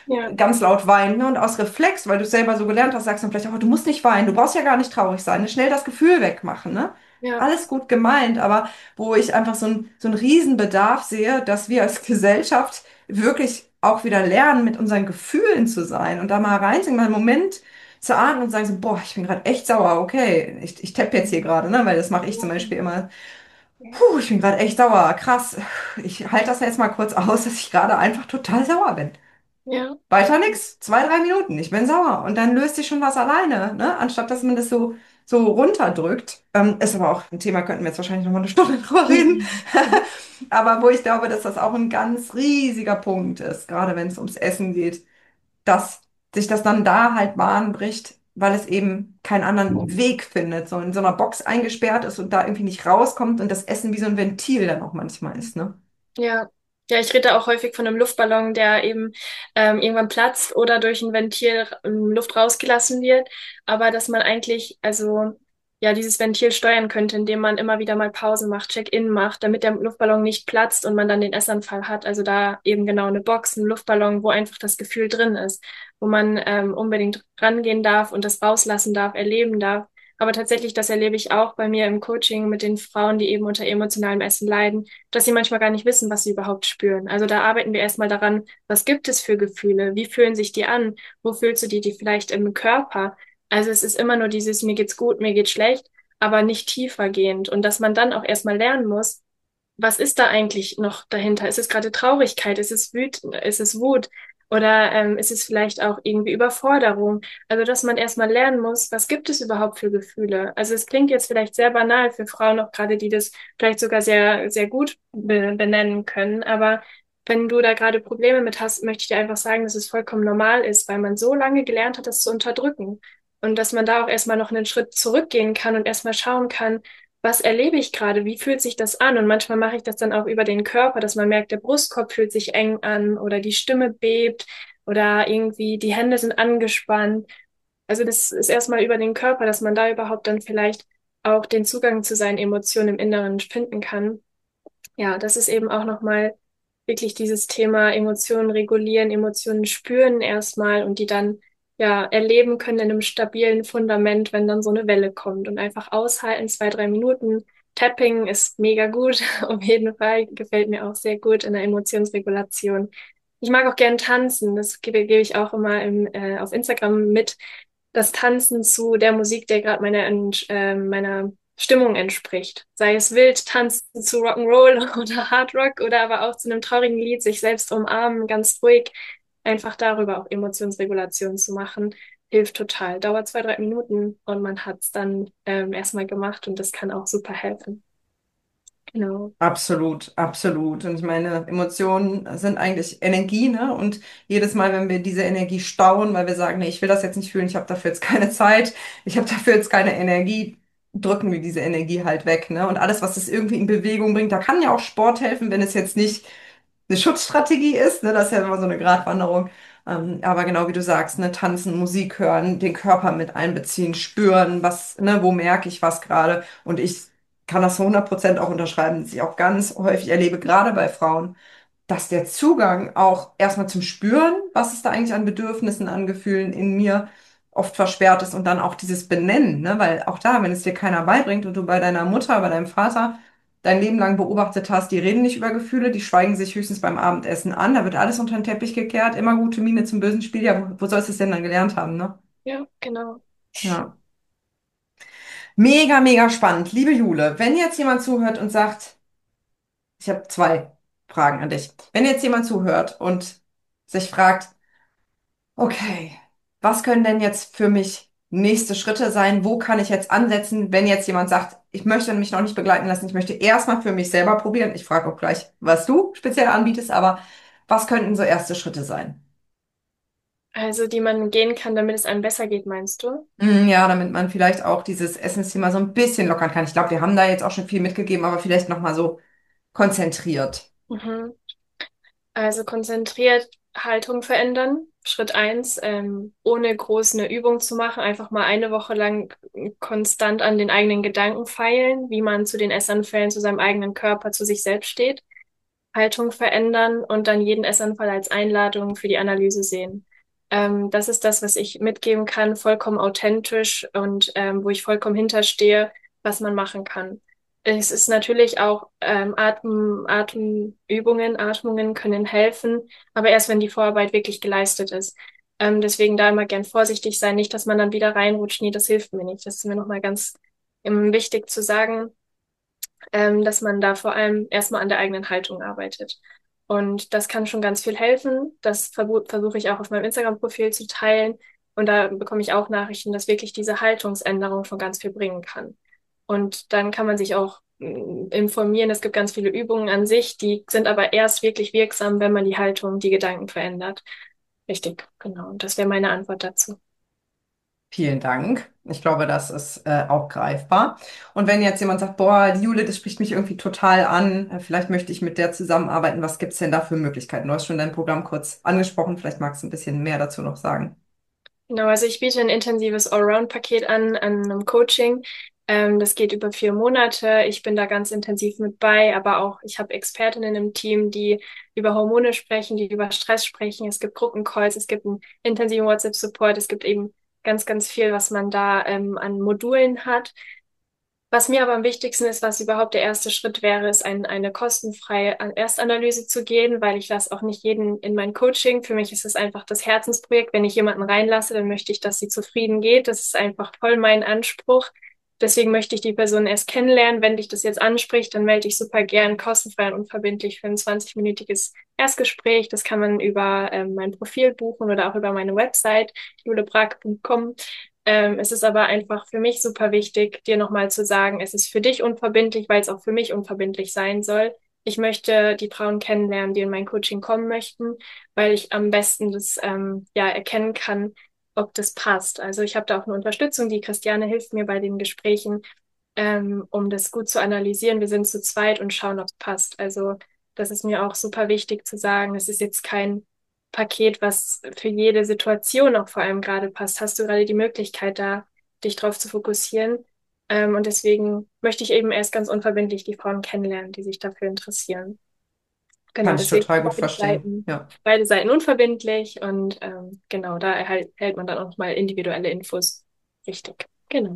Ja, ganz laut weint, ne? Und aus Reflex, weil du es selber so gelernt hast, sagst du dann vielleicht, oh, du musst nicht weinen, du brauchst ja gar nicht traurig sein, ne? Schnell das Gefühl wegmachen, ne? ja, Alles gut gemeint, aber wo ich einfach so ein, so einen Riesenbedarf sehe, dass wir als Gesellschaft wirklich auch wieder lernen, mit unseren Gefühlen zu sein und da mal reinzugehen, mal einen Moment zu atmen und sagen so, boah, ich bin gerade echt sauer, okay, ich, ich tapp jetzt hier gerade, ne? Weil das mache ich zum Beispiel immer. Puh, ich bin gerade echt sauer, krass. Ich halte das jetzt mal kurz aus, dass ich gerade einfach total sauer bin. ja, Weiter nix. Zwei, drei Minuten. Ich bin sauer. Und dann löst sich schon was alleine, ne? Anstatt dass man das so, so runterdrückt. Ähm, ist aber auch ein Thema, könnten wir jetzt wahrscheinlich noch mal eine Stunde drüber reden. Aber wo ich glaube, dass das auch ein ganz riesiger Punkt ist, gerade wenn es ums Essen geht, dass sich das dann da halt Bahn bricht, weil es eben keinen anderen Weg findet, so in so einer Box eingesperrt ist und da irgendwie nicht rauskommt und das Essen wie so ein Ventil dann auch manchmal ist, ne? ja. Ja, ich rede auch häufig von einem Luftballon, der eben ähm, irgendwann platzt oder durch ein Ventil ähm, Luft rausgelassen wird. Aber dass man eigentlich, also ja, dieses Ventil steuern könnte, indem man immer wieder mal Pausen macht, Check-in macht, damit der Luftballon nicht platzt und man dann den Essanfall hat. Also da eben genau eine Box, ein Luftballon, wo einfach das Gefühl drin ist, wo man ähm, unbedingt rangehen darf und das rauslassen darf, erleben darf. Aber tatsächlich, das erlebe ich auch bei mir im Coaching mit den Frauen, die eben unter emotionalem Essen leiden, dass sie manchmal gar nicht wissen, was sie überhaupt spüren. Also da arbeiten wir erstmal daran, was gibt es für Gefühle? Wie fühlen sich die an? Wo fühlst du die, die vielleicht im Körper? Also es ist immer nur dieses, mir geht's gut, mir geht's schlecht, aber nicht tiefergehend. Und dass man dann auch erstmal lernen muss, was ist da eigentlich noch dahinter? Ist es gerade Traurigkeit? Ist es Wut? Ist es Wut? Oder ähm, ist es vielleicht auch irgendwie Überforderung? Also, dass man erstmal lernen muss, was gibt es überhaupt für Gefühle? Also, es klingt jetzt vielleicht sehr banal für Frauen auch gerade, die das vielleicht sogar sehr, sehr gut be benennen können. Aber wenn du da gerade Probleme mit hast, möchte ich dir einfach sagen, dass es vollkommen normal ist, weil man so lange gelernt hat, das zu unterdrücken. Und dass man da auch erstmal noch einen Schritt zurückgehen kann und erstmal schauen kann, was erlebe ich gerade? Wie fühlt sich das an? Und manchmal mache ich das dann auch über den Körper, dass man merkt, der Brustkorb fühlt sich eng an oder die Stimme bebt oder irgendwie die Hände sind angespannt. Also das ist erstmal über den Körper, dass man da überhaupt dann vielleicht auch den Zugang zu seinen Emotionen im Inneren finden kann. Ja, das ist eben auch nochmal wirklich dieses Thema Emotionen regulieren, Emotionen spüren erstmal und die dann ja erleben können in einem stabilen Fundament, wenn dann so eine Welle kommt und einfach aushalten, zwei, drei Minuten. Tapping ist mega gut, auf jeden Fall, gefällt mir auch sehr gut in der Emotionsregulation. Ich mag auch gern tanzen, das gebe, gebe ich auch immer im, äh, auf Instagram mit, das Tanzen zu der Musik, der gerade meiner, äh, meiner Stimmung entspricht. Sei es wild tanzen zu Rock'n'Roll oder Hard Rock oder aber auch zu einem traurigen Lied, sich selbst umarmen, ganz ruhig, einfach darüber auch Emotionsregulation zu machen, hilft total. Dauert zwei, drei Minuten und man hat es dann ähm, erstmal gemacht und das kann auch super helfen. Genau. Absolut, absolut. Und ich meine, Emotionen sind eigentlich Energie, ne? Und jedes Mal, wenn wir diese Energie stauen, weil wir sagen, nee, ich will das jetzt nicht fühlen, ich habe dafür jetzt keine Zeit, ich habe dafür jetzt keine Energie, drücken wir diese Energie halt weg, ne? Und alles, was es irgendwie in Bewegung bringt, da kann ja auch Sport helfen, wenn es jetzt nicht eine Schutzstrategie ist, ne? Das ist ja immer so eine Gratwanderung. Ähm, aber genau wie du sagst, ne? Tanzen, Musik hören, den Körper mit einbeziehen, spüren, was, ne? Wo merke ich was gerade? Und ich kann das zu hundert Prozent auch unterschreiben, dass ich auch ganz häufig erlebe, gerade bei Frauen, dass der Zugang auch erstmal zum Spüren, was ist da eigentlich an Bedürfnissen, an Gefühlen in mir, oft versperrt ist und dann auch dieses Benennen, ne? Weil auch da, wenn es dir keiner beibringt und du bei deiner Mutter, bei deinem Vater dein Leben lang beobachtet hast, die reden nicht über Gefühle, die schweigen sich höchstens beim Abendessen an, da wird alles unter den Teppich gekehrt, immer gute Miene zum bösen Spiel, ja, wo, wo sollst du es denn dann gelernt haben, ne? Ja, genau. Ja. Mega, mega spannend. Liebe Jule, wenn jetzt jemand zuhört und sagt, ich habe zwei Fragen an dich. Wenn jetzt jemand zuhört und sich fragt, okay, was können denn jetzt für mich nächste Schritte sein? Wo kann ich jetzt ansetzen, wenn jetzt jemand sagt, ich möchte mich noch nicht begleiten lassen, ich möchte erstmal für mich selber probieren. Ich frage auch gleich, was du speziell anbietest, aber was könnten so erste Schritte sein? Also, die man gehen kann, damit es einem besser geht, meinst du? Mm, ja, damit man vielleicht auch dieses Essensthema so ein bisschen lockern kann. Ich glaube, wir haben da jetzt auch schon viel mitgegeben, aber vielleicht nochmal so konzentriert. Mhm. Also konzentriert Haltung verändern. Schritt eins, ähm, ohne groß eine Übung zu machen, einfach mal eine Woche lang konstant an den eigenen Gedanken feilen, wie man zu den Essanfällen, zu seinem eigenen Körper, zu sich selbst steht. Haltung verändern und dann jeden Essanfall als Einladung für die Analyse sehen. Ähm, das ist das, was ich mitgeben kann, vollkommen authentisch und ähm, wo ich vollkommen hinterstehe, was man machen kann. Es ist natürlich auch ähm, Atem, Atemübungen, Atmungen können helfen, aber erst wenn die Vorarbeit wirklich geleistet ist. Ähm, deswegen da immer gern vorsichtig sein, nicht, dass man dann wieder reinrutscht. Nee, das hilft mir nicht. Das ist mir nochmal ganz ähm, wichtig zu sagen, ähm, dass man da vor allem erstmal an der eigenen Haltung arbeitet. Und das kann schon ganz viel helfen. Das versuche versuche ich auch auf meinem Instagram-Profil zu teilen. Und da bekomme ich auch Nachrichten, dass wirklich diese Haltungsänderung schon ganz viel bringen kann. Und dann kann man sich auch mm, informieren. Es gibt ganz viele Übungen an sich, die sind aber erst wirklich wirksam, wenn man die Haltung, die Gedanken verändert. Richtig, genau. Und das wäre meine Antwort dazu. Vielen Dank. Ich glaube, das ist äh, auch greifbar. Und wenn jetzt jemand sagt, boah, die Jule, das spricht mich irgendwie total an, äh, vielleicht möchte ich mit der zusammenarbeiten, was gibt es denn da für Möglichkeiten? Du hast schon dein Programm kurz angesprochen, vielleicht magst du ein bisschen mehr dazu noch sagen. Genau, also ich biete ein intensives Allround-Paket an, an einem Coaching. Ähm, das geht über vier Monate. Ich bin da ganz intensiv mit bei, aber auch ich habe Expertinnen im Team, die über Hormone sprechen, die über Stress sprechen. Es gibt Gruppencalls, es gibt einen intensiven WhatsApp-Support, es gibt eben ganz, ganz viel, was man da ähm, an Modulen hat. Was mir aber am wichtigsten ist, was überhaupt der erste Schritt wäre, ist ein, eine kostenfreie Erstanalyse zu gehen, weil ich lasse auch nicht jeden in mein Coaching. Für mich ist es einfach das Herzensprojekt. Wenn ich jemanden reinlasse, dann möchte ich, dass sie zufrieden geht. Das ist einfach voll mein Anspruch. Deswegen möchte ich die Person erst kennenlernen. Wenn dich das jetzt anspricht, dann melde ich super gern kostenfrei und unverbindlich für ein zwanzig-minütiges Erstgespräch. Das kann man über ähm, mein Profil buchen oder auch über meine Website julebrag punkt com. Ähm, es ist aber einfach für mich super wichtig, dir nochmal zu sagen, es ist für dich unverbindlich, weil es auch für mich unverbindlich sein soll. Ich möchte die Frauen kennenlernen, die in mein Coaching kommen möchten, weil ich am besten das ähm, ja erkennen kann, ob das passt. Also ich habe da auch eine Unterstützung. Die Christiane hilft mir bei den Gesprächen, ähm, um das gut zu analysieren. Wir sind zu zweit und schauen, ob es passt. Also das ist mir auch super wichtig zu sagen. Es ist jetzt kein Paket, was für jede Situation auch vor allem gerade passt, hast du gerade die Möglichkeit, da dich drauf zu fokussieren. Ähm, und deswegen möchte ich eben erst ganz unverbindlich die Frauen kennenlernen, die sich dafür interessieren. Kann Genau, ich deswegen total gut beide verstehen. Seiten, Ja. beide Seiten unverbindlich und ähm, genau, da erhält, erhält man dann auch mal individuelle Infos. Richtig. Genau.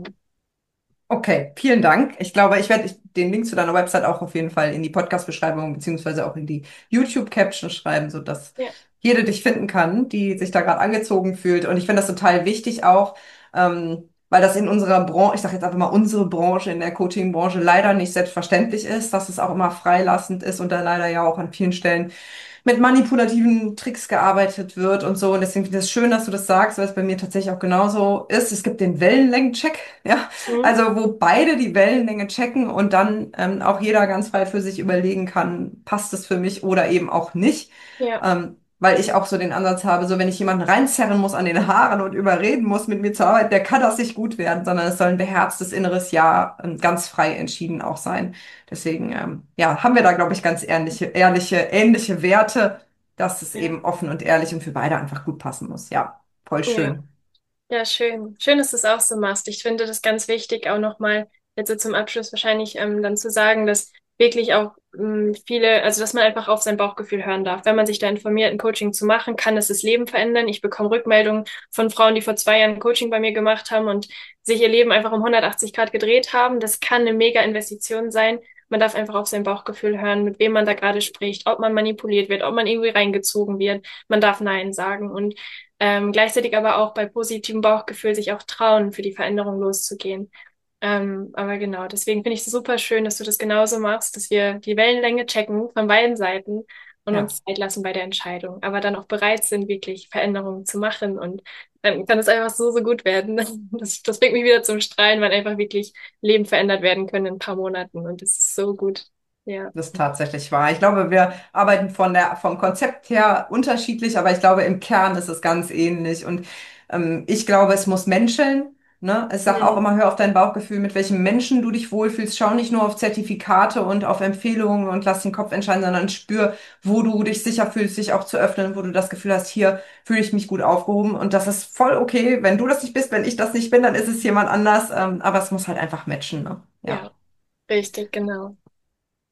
Okay, vielen Dank. Ich glaube, ich werde den Link zu deiner Website auch auf jeden Fall in die Podcast-Beschreibung beziehungsweise auch in die YouTube-Caption schreiben, sodass Ja. jede dich finden kann, die sich da gerade angezogen fühlt. Und ich finde das total wichtig auch, ähm, weil das in unserer Branche, ich sage jetzt einfach mal unsere Branche, in der Coaching-Branche leider nicht selbstverständlich ist, dass es auch immer freilassend ist und da leider ja auch an vielen Stellen mit manipulativen Tricks gearbeitet wird und so. Und deswegen finde ich es schön, dass du das sagst, weil es bei mir tatsächlich auch genauso ist. Es gibt den Wellenlängencheck, ja, Mhm. also wo beide die Wellenlänge checken und dann ähm, auch jeder ganz frei für sich überlegen kann, passt es für mich oder eben auch nicht. Ja, Ähm, weil ich auch so den Ansatz habe, so wenn ich jemanden reinzerren muss an den Haaren und überreden muss, mit mir zu arbeiten, der kann das nicht gut werden, sondern es soll ein beherztes inneres Ja, ähm, ganz frei entschieden auch sein. Deswegen, ähm, ja, haben wir da, glaube ich, ganz ehrliche, ehrliche, ähnliche Werte, dass es ja, eben offen und ehrlich und für beide einfach gut passen muss. Ja, voll ja. schön. Ja, schön. Schön, dass du es auch so machst. Ich finde das ganz wichtig, auch nochmal jetzt so zum Abschluss wahrscheinlich ähm, dann zu sagen, dass wirklich auch ähm, viele, also dass man einfach auf sein Bauchgefühl hören darf. Wenn man sich da informiert, ein Coaching zu machen, kann es das Leben verändern. Ich bekomme Rückmeldungen von Frauen, die vor zwei Jahren ein Coaching bei mir gemacht haben und sich ihr Leben einfach um hundertachtzig Grad gedreht haben. Das kann eine mega Investition sein. Man darf einfach auf sein Bauchgefühl hören, mit wem man da gerade spricht, ob man manipuliert wird, ob man irgendwie reingezogen wird. Man darf Nein sagen und ähm, gleichzeitig aber auch bei positivem Bauchgefühl sich auch trauen, für die Veränderung loszugehen. Ähm, aber genau, deswegen finde ich es super schön, dass du das genauso machst, dass wir die Wellenlänge checken von beiden Seiten und Ja. uns Zeit lassen bei der Entscheidung, aber dann auch bereit sind, wirklich Veränderungen zu machen und dann kann es einfach so, so gut werden. Das, das bringt mich wieder zum Strahlen, weil einfach wirklich Leben verändert werden können in ein paar Monaten und das ist so gut. Ja, Das ist tatsächlich wahr. Ich glaube, wir arbeiten von der, vom Konzept her unterschiedlich, aber ich glaube, im Kern ist es ganz ähnlich. Und ähm, ich glaube, es muss menscheln. Ne? Ich sage auch mhm. immer, hör auf dein Bauchgefühl, mit welchem Menschen du dich wohlfühlst. Schau nicht nur auf Zertifikate und auf Empfehlungen und lass den Kopf entscheiden, sondern spür, wo du dich sicher fühlst, dich auch zu öffnen, wo du das Gefühl hast, hier fühle ich mich gut aufgehoben. Und das ist voll okay. Wenn du das nicht bist, wenn ich das nicht bin, dann ist es jemand anders. Ähm, aber es muss halt einfach matchen. Ne? Ja. Ja, richtig, genau.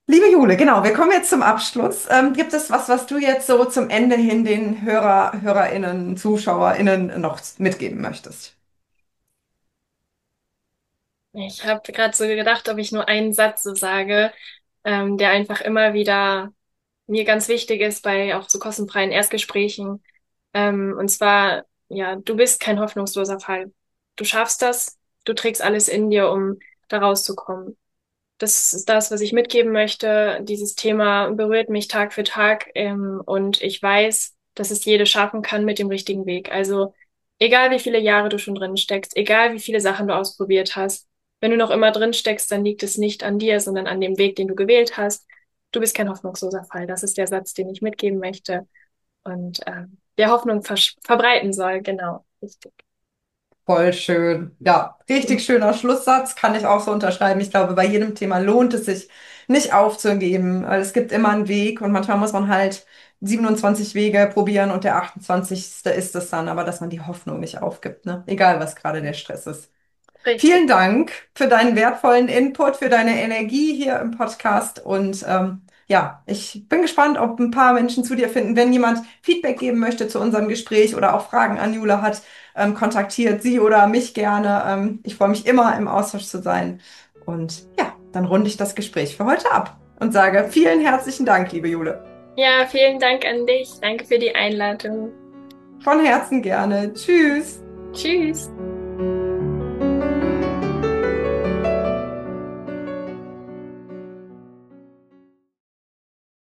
Liebe Jule, genau, wir kommen jetzt zum Abschluss. Ähm, gibt es was, was du jetzt so zum Ende hin den Hörer, HörerInnen, ZuschauerInnen noch mitgeben möchtest? Ich habe gerade so gedacht, ob ich nur einen Satz so sage, ähm, der einfach immer wieder mir ganz wichtig ist bei auch so kostenfreien Erstgesprächen. Ähm, und zwar, ja, du bist kein hoffnungsloser Fall. Du schaffst das, du trägst alles in dir, um da rauszukommen. Das ist das, was ich mitgeben möchte. Dieses Thema berührt mich Tag für Tag, ähm, und ich weiß, dass es jede schaffen kann mit dem richtigen Weg. Also egal wie viele Jahre du schon drin steckst, egal wie viele Sachen du ausprobiert hast, wenn du noch immer drin steckst, dann liegt es nicht an dir, sondern an dem Weg, den du gewählt hast. Du bist kein hoffnungsloser Fall. Das ist der Satz, den ich mitgeben möchte und ähm, der Hoffnung vers verbreiten soll. Genau, richtig. Voll schön. Ja, richtig schöner Schlusssatz, kann ich auch so unterschreiben. Ich glaube, bei jedem Thema lohnt es sich nicht aufzugeben, weil es gibt immer einen Weg und manchmal muss man halt siebenundzwanzig Wege probieren und der achtundzwanzigste ist es dann, aber dass man die Hoffnung nicht aufgibt, ne? Egal, was gerade der Stress ist. Richtig. Vielen Dank für deinen wertvollen Input, für deine Energie hier im Podcast. Und ähm, ja, ich bin gespannt, ob ein paar Menschen zu dir finden. Wenn jemand Feedback geben möchte zu unserem Gespräch oder auch Fragen an Jule hat, ähm, kontaktiert sie oder mich gerne. Ähm, ich freue mich immer im Austausch zu sein. Und ja, dann runde ich das Gespräch für heute ab und sage vielen herzlichen Dank, liebe Jule. Ja, vielen Dank an dich. Danke für die Einladung. Von Herzen gerne. Tschüss. Tschüss.